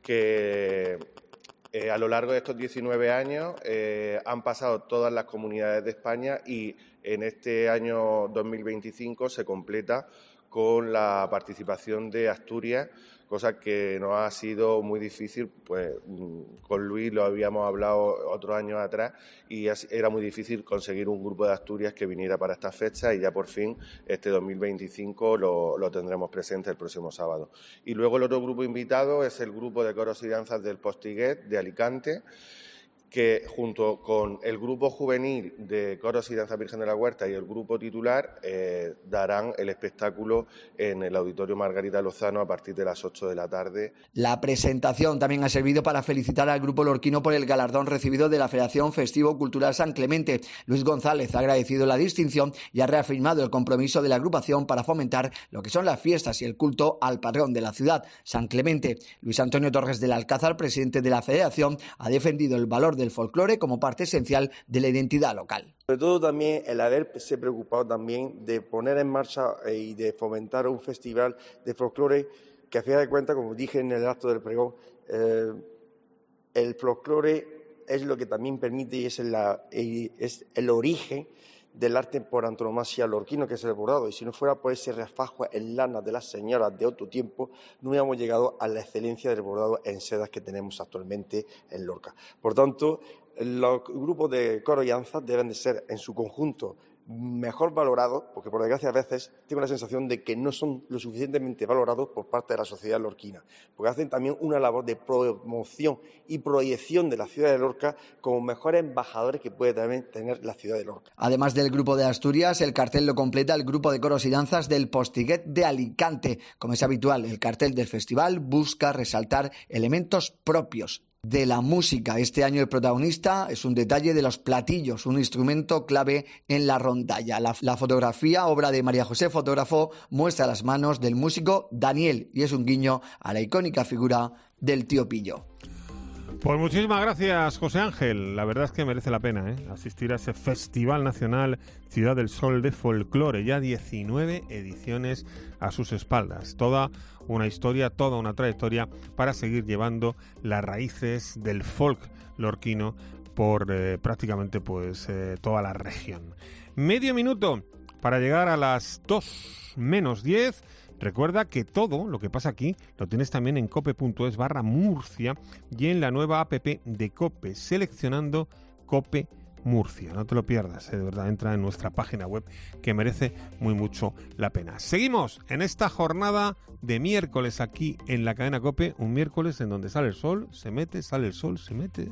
que Eh, a lo largo de estos diecinueve años eh, han pasado todas las comunidades de España y en este año dos mil veinticinco se completa con la participación de Asturias, cosa que nos ha sido muy difícil, pues con Luis lo habíamos hablado otros años atrás y era muy difícil conseguir un grupo de Asturias que viniera para esta fecha y ya por fin este dos mil veinticinco lo, lo tendremos presente el próximo sábado. Y luego el otro grupo invitado es el grupo de coros y danzas del Postiguet de Alicante, que junto con el grupo juvenil de Coros y Danza Virgen de la Huerta y el grupo titular eh, darán el espectáculo en el Auditorio Margarita Lozano a partir de las ocho de la tarde. La presentación también ha servido para felicitar al grupo lorquino por el galardón recibido de la Federación Festivo Cultural San Clemente. Luis González ha agradecido la distinción y ha reafirmado el compromiso de la agrupación para fomentar lo que son las fiestas y el culto al patrón de la ciudad, San Clemente. Luis Antonio Torres del Alcázar, presidente de la Federación, ha defendido el valor del folclore como parte esencial de la identidad local. Sobre todo también el haberse preocupado también de poner en marcha y de fomentar un festival de folclore que, a fin de cuentas, como dije en el acto del pregón, eh, el folclore es lo que también permite y es, la, es el origen del arte por antonomasia lorquino, que es el bordado, y si no fuera por ese refajo en lana de las señoras de otro tiempo, no hubiéramos llegado a la excelencia del bordado en sedas que tenemos actualmente en Lorca. Por tanto, los grupos de coro y danza deben de ser en su conjunto mejor valorados, porque por desgracia a veces tengo la sensación de que no son lo suficientemente valorados por parte de la sociedad lorquina, porque hacen también una labor de promoción y proyección de la ciudad de Lorca como mejores embajadores que puede también tener la ciudad de Lorca. Además del grupo de Asturias, el cartel lo completa el grupo de coros y danzas del Postiguet de Alicante. Como es habitual, el cartel del festival busca resaltar elementos propios de la música. Este año el protagonista es un detalle de los platillos, un instrumento clave en la rondalla. La, la fotografía, obra de María José Fotógrafo, muestra las manos del músico Daniel y es un guiño a la icónica figura del tío Pillo. Pues muchísimas gracias, José Ángel. La verdad es que merece la pena, ¿eh?, asistir a ese Festival Nacional Ciudad del Sol de Folclore. Ya diecinueve ediciones a sus espaldas. Toda una historia, toda una trayectoria para seguir llevando las raíces del folk lorquino por eh, prácticamente pues eh, toda la región. Medio minuto para llegar a las dos menos diez. Recuerda que todo lo que pasa aquí lo tienes también en cope.es barra Murcia y en la nueva app de Cope, seleccionando Cope Murcia. No te lo pierdas, ¿eh? De verdad, entra en nuestra página web que merece muy mucho la pena. Seguimos en esta jornada de miércoles aquí en la cadena Cope, un miércoles en donde sale el sol, se mete, sale el sol, se mete.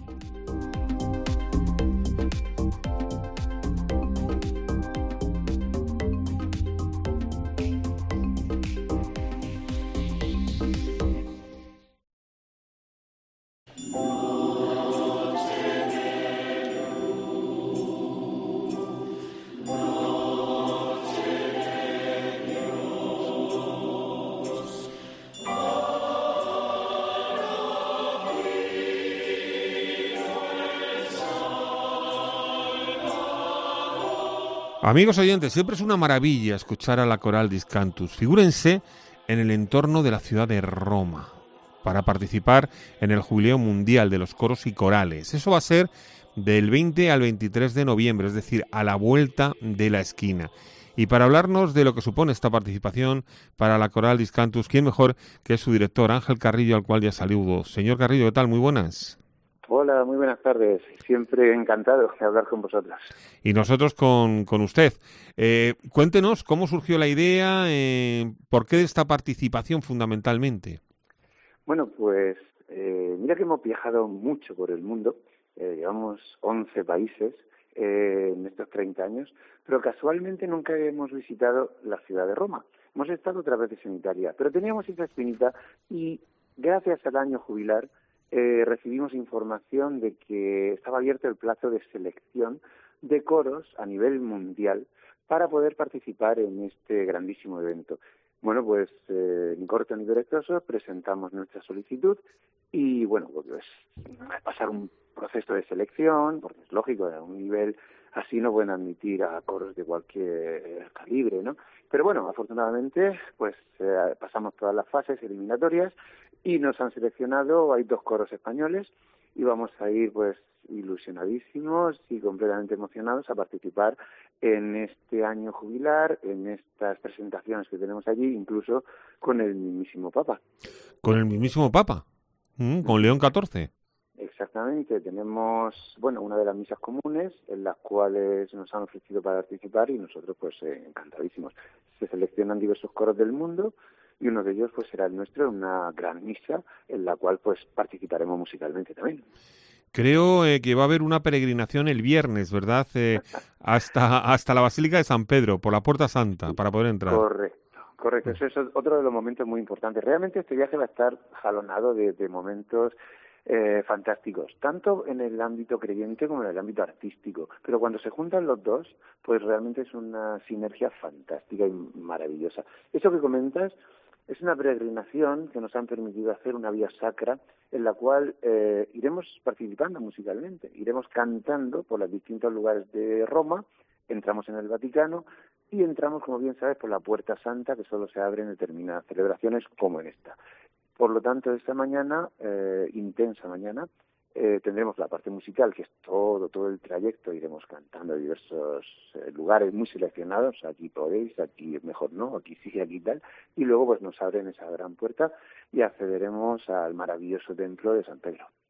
Amigos oyentes, siempre es una maravilla escuchar a la Coral Discantus. Figúrense en el entorno de la ciudad de Roma para participar en el Jubileo Mundial de los Coros y Corales. Eso va a ser del veinte al veintitrés de noviembre, es decir, a la vuelta de la esquina. Y para hablarnos de lo que supone esta participación para la Coral Discantus, ¿quién mejor que su director, Ángel Carrillo, al cual ya saludo? Señor Carrillo, ¿qué tal? Muy buenas. Hola, muy buenas tardes. Siempre encantado de hablar con vosotros. Y nosotros con, con usted. Eh, cuéntenos cómo surgió la idea, eh, por qué de esta participación fundamentalmente. Bueno, pues eh, mira que hemos viajado mucho por el mundo. Eh, llevamos once países eh, en estos treinta años, pero casualmente nunca hemos visitado la ciudad de Roma. Hemos estado otras veces en Italia, pero teníamos esa espinita y gracias al año jubilar Eh, recibimos información de que estaba abierto el plazo de selección de coros a nivel mundial para poder participar en este grandísimo evento. Bueno, pues eh, en corto y perezoso presentamos nuestra solicitud y, bueno, pues pasar un proceso de selección, porque es lógico, a un nivel así no pueden admitir a coros de cualquier calibre, ¿no? Pero bueno, afortunadamente, pues eh, pasamos todas las fases eliminatorias y nos han seleccionado, hay dos coros españoles y vamos a ir pues ilusionadísimos y completamente emocionados a participar en este año jubilar, en estas presentaciones que tenemos allí, incluso con el mismísimo Papa. ¿Con el mismísimo Papa? ¿Mm? ¿Con León catorce? Exactamente, tenemos, bueno, una de las misas comunes en las cuales nos han ofrecido para participar y nosotros pues eh, encantadísimos. Se seleccionan diversos coros del mundo y uno de ellos pues será el nuestro, una gran misa en la cual pues participaremos musicalmente también. Creo eh, que va a haber una peregrinación el viernes, ¿verdad? Eh, hasta hasta la Basílica de San Pedro, por la Puerta Santa, para poder entrar. Correcto, correcto. Eso es otro de los momentos muy importantes. Realmente este viaje va a estar jalonado de, de momentos eh, fantásticos, tanto en el ámbito creyente como en el ámbito artístico. Pero cuando se juntan los dos, pues realmente es una sinergia fantástica y maravillosa. Eso que comentas es una peregrinación que nos han permitido hacer una vía sacra en la cual eh, iremos participando musicalmente, iremos cantando por los distintos lugares de Roma, entramos en el Vaticano y entramos, como bien sabes, por la Puerta Santa, que solo se abre en determinadas celebraciones como en esta. Por lo tanto, esta mañana, eh, intensa mañana, eh, tendremos la parte musical, que es todo, todo el trayecto, iremos cantando en diversos eh, lugares muy seleccionados, aquí podéis, aquí mejor no, aquí sí, aquí tal, y luego pues nos abren esa gran puerta y accederemos al maravilloso templo de San Pedro.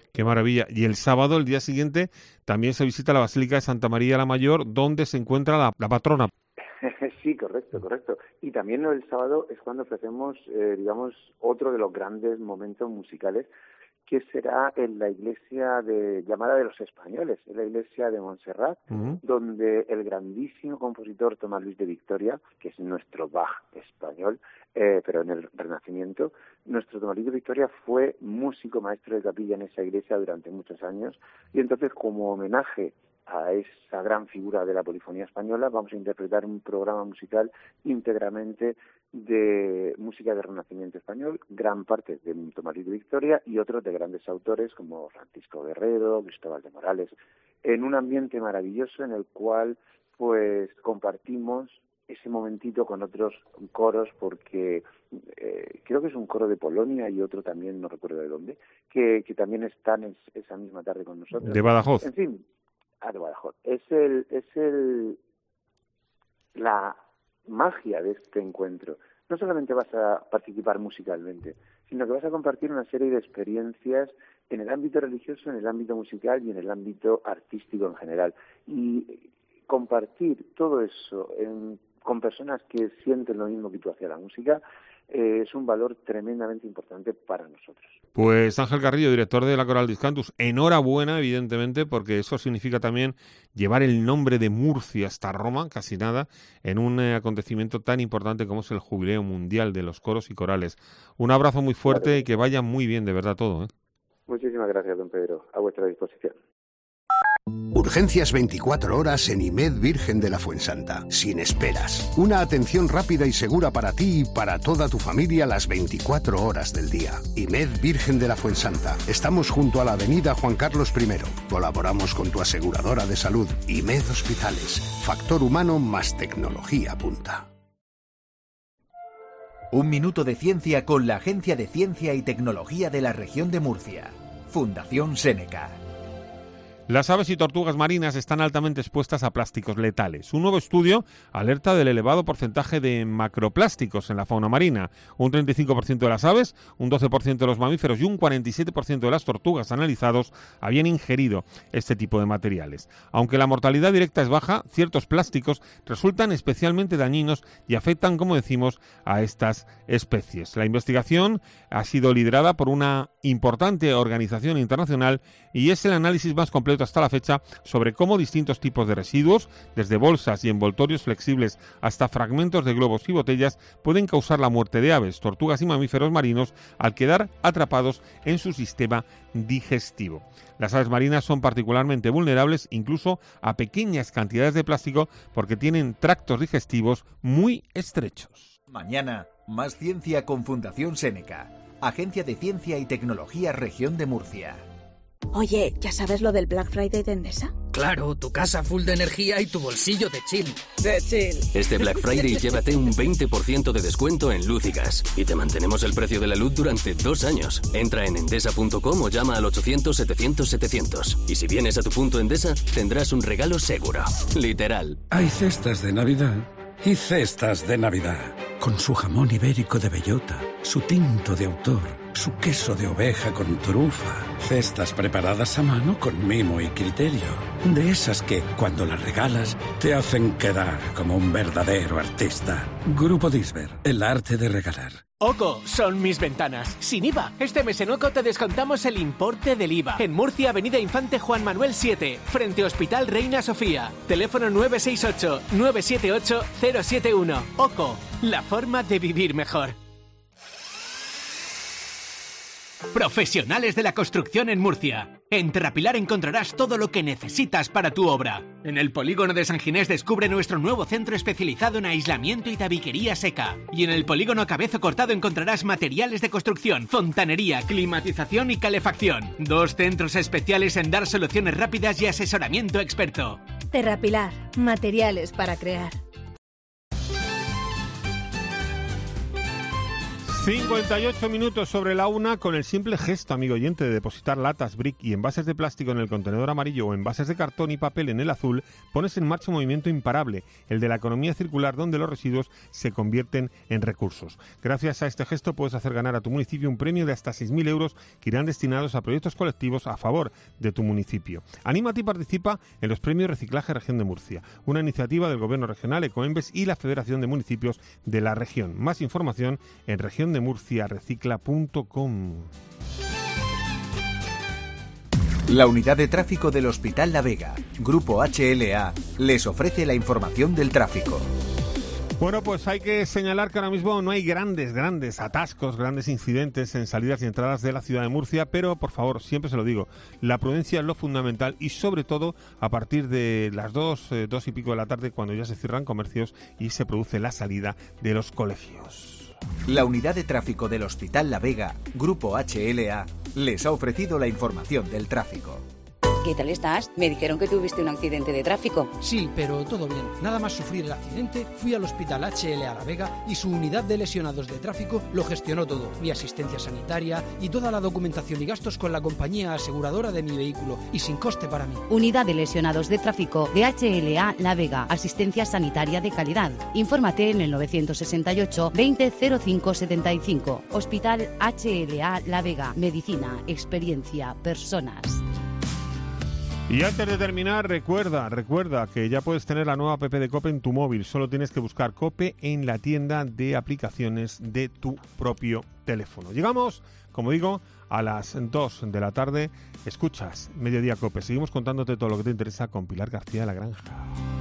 Qué maravilla. Y el sábado, el día siguiente, también se visita la Basílica de Santa María la Mayor, donde se encuentra la, la patrona. Sí, correcto, correcto. Y también el sábado es cuando ofrecemos, eh, digamos, otro de los grandes momentos musicales, que será en la iglesia de, llamada de los españoles, en la iglesia de Montserrat, uh-huh. donde el grandísimo compositor Tomás Luis de Victoria, que es nuestro Bach español, eh, pero en el Renacimiento, nuestro Tomás Luis de Victoria fue músico maestro de capilla en esa iglesia durante muchos años, y entonces como homenaje a esa gran figura de la polifonía española, vamos a interpretar un programa musical íntegramente de música del Renacimiento español, gran parte de Tomás Luis de Victoria y otros de grandes autores como Francisco Guerrero, Cristóbal de Morales, en un ambiente maravilloso en el cual pues compartimos ese momentito con otros coros, porque eh, creo que es un coro de Polonia y otro también, no recuerdo de dónde, que, que también están es, esa misma tarde con nosotros. De Badajoz. En fin, ah, de Badajoz. Es el, es el, la magia de este encuentro. No solamente vas a participar musicalmente, sino que vas a compartir una serie de experiencias en el ámbito religioso, en el ámbito musical y en el ámbito artístico en general. Y compartir todo eso en, con personas que sienten lo mismo que tú hacia la música, eh, es un valor tremendamente importante para nosotros. Pues Ángel Carrillo, director de la Coral Discantus, enhorabuena, evidentemente, porque eso significa también llevar el nombre de Murcia hasta Roma, casi nada, en un eh, acontecimiento tan importante como es el Jubileo Mundial de los Coros y Corales. Un abrazo muy fuerte y que vaya muy bien, de verdad, todo, ¿eh? Muchísimas gracias, don Pedro. A vuestra disposición. Urgencias veinticuatro horas en I M E D Virgen de la Fuensanta. Sin esperas. Una atención rápida y segura para ti y para toda tu familia las veinticuatro horas del día. I M E D Virgen de la Fuensanta. Estamos junto a la avenida Juan Carlos primero. Colaboramos con tu aseguradora de salud. I M E D Hospitales. Factor humano más tecnología punta. Un minuto de ciencia con la Agencia de Ciencia y Tecnología de la Región de Murcia. Fundación Seneca. Las aves y tortugas marinas están altamente expuestas a plásticos letales. Un nuevo estudio alerta del elevado porcentaje de macroplásticos en la fauna marina. Un treinta y cinco por ciento de las aves, un doce por ciento de los mamíferos y un cuarenta y siete por ciento de las tortugas analizados habían ingerido este tipo de materiales. Aunque la mortalidad directa es baja, ciertos plásticos resultan especialmente dañinos y afectan, como decimos, a estas especies. La investigación ha sido liderada por una importante organización internacional y es el análisis más completo hasta la fecha sobre cómo distintos tipos de residuos, desde bolsas y envoltorios flexibles hasta fragmentos de globos y botellas, pueden causar la muerte de aves, tortugas y mamíferos marinos al quedar atrapados en su sistema digestivo. Las aves marinas son particularmente vulnerables incluso a pequeñas cantidades de plástico porque tienen tractos digestivos muy estrechos. Mañana, más ciencia con Fundación Seneca, Agencia de Ciencia y Tecnología Región de Murcia. Oye, ¿ya sabes lo del Black Friday de Endesa? Claro, tu casa full de energía y tu bolsillo de chill. De chill. Este Black Friday llévate un veinte por ciento de descuento en luz y gas. Y te mantenemos el precio de la luz durante dos años. Entra en endesa punto com o llama al ochocientos setecientos setecientos. Y si vienes a tu punto Endesa, tendrás un regalo seguro. Literal. Hay cestas de Navidad y cestas de Navidad. Con su jamón ibérico de bellota, su tinto de autor, su queso de oveja con trufa. Cestas preparadas a mano con mimo y criterio. De esas que, cuando las regalas, te hacen quedar como un verdadero artista. Grupo Disber, el arte de regalar. OCO, son mis ventanas. Sin I V A. Este mes en OCO te descontamos el importe del I V A. En Murcia, Avenida Infante Juan Manuel siete, frente Hospital Reina Sofía. Teléfono nueve seis ocho, nueve siete ocho, cero siete uno. OCO, la forma de vivir mejor. Profesionales de la construcción en Murcia. En Terrapilar encontrarás todo lo que necesitas para tu obra. En el polígono de San Ginés descubre nuestro nuevo centro especializado en aislamiento y tabiquería seca. Y en el polígono Cabezo Cortado encontrarás materiales de construcción, fontanería, climatización y calefacción. Dos centros especiales en dar soluciones rápidas y asesoramiento experto. Terrapilar, materiales para crear. cincuenta y ocho minutos sobre la una. Con el simple gesto, amigo oyente, de depositar latas, brick y envases de plástico en el contenedor amarillo o envases de cartón y papel en el azul, pones en marcha un movimiento imparable, el de la economía circular, donde los residuos se convierten en recursos. Gracias a este gesto puedes hacer ganar a tu municipio un premio de hasta seis mil euros que irán destinados a proyectos colectivos a favor de tu municipio. Anímate y participa en los premios Reciclaje Región de Murcia, una iniciativa del Gobierno Regional, Ecoembes y la Federación de Municipios de la región. Más información en región de murcia recicla punto com. La unidad de tráfico del Hospital La Vega, Grupo H L A, les ofrece la información del tráfico. Bueno, pues hay que señalar que ahora mismo no hay grandes, grandes atascos, grandes incidentes en salidas y entradas de la ciudad de Murcia, pero por favor, siempre se lo digo, la prudencia es lo fundamental y sobre todo a partir de las dos, eh, dos y pico de la tarde, cuando ya se cierran comercios y se produce la salida de los colegios. La unidad de tráfico del Hospital La Vega, Grupo H L A, les ha ofrecido la información del tráfico. ¿Qué tal estás? Me dijeron que tuviste un accidente de tráfico. Sí, pero todo bien. Nada más sufrir el accidente, fui al Hospital H L A La Vega y su unidad de lesionados de tráfico lo gestionó todo. Mi asistencia sanitaria y toda la documentación y gastos con la compañía aseguradora de mi vehículo y sin coste para mí. Unidad de lesionados de tráfico de H L A La Vega. Asistencia sanitaria de calidad. Infórmate en el nueve seis ocho, veinte, cero cinco setenta y cinco. Hospital H L A La Vega. Medicina, experiencia, personas. Y antes de terminar, recuerda, recuerda que ya puedes tener la nueva app de COPE en tu móvil. Solo tienes que buscar COPE en la tienda de aplicaciones de tu propio teléfono. Llegamos, como digo, a las dos de la tarde. Escuchas Mediodía COPE. Seguimos contándote todo lo que te interesa con Pilar García de la Granja.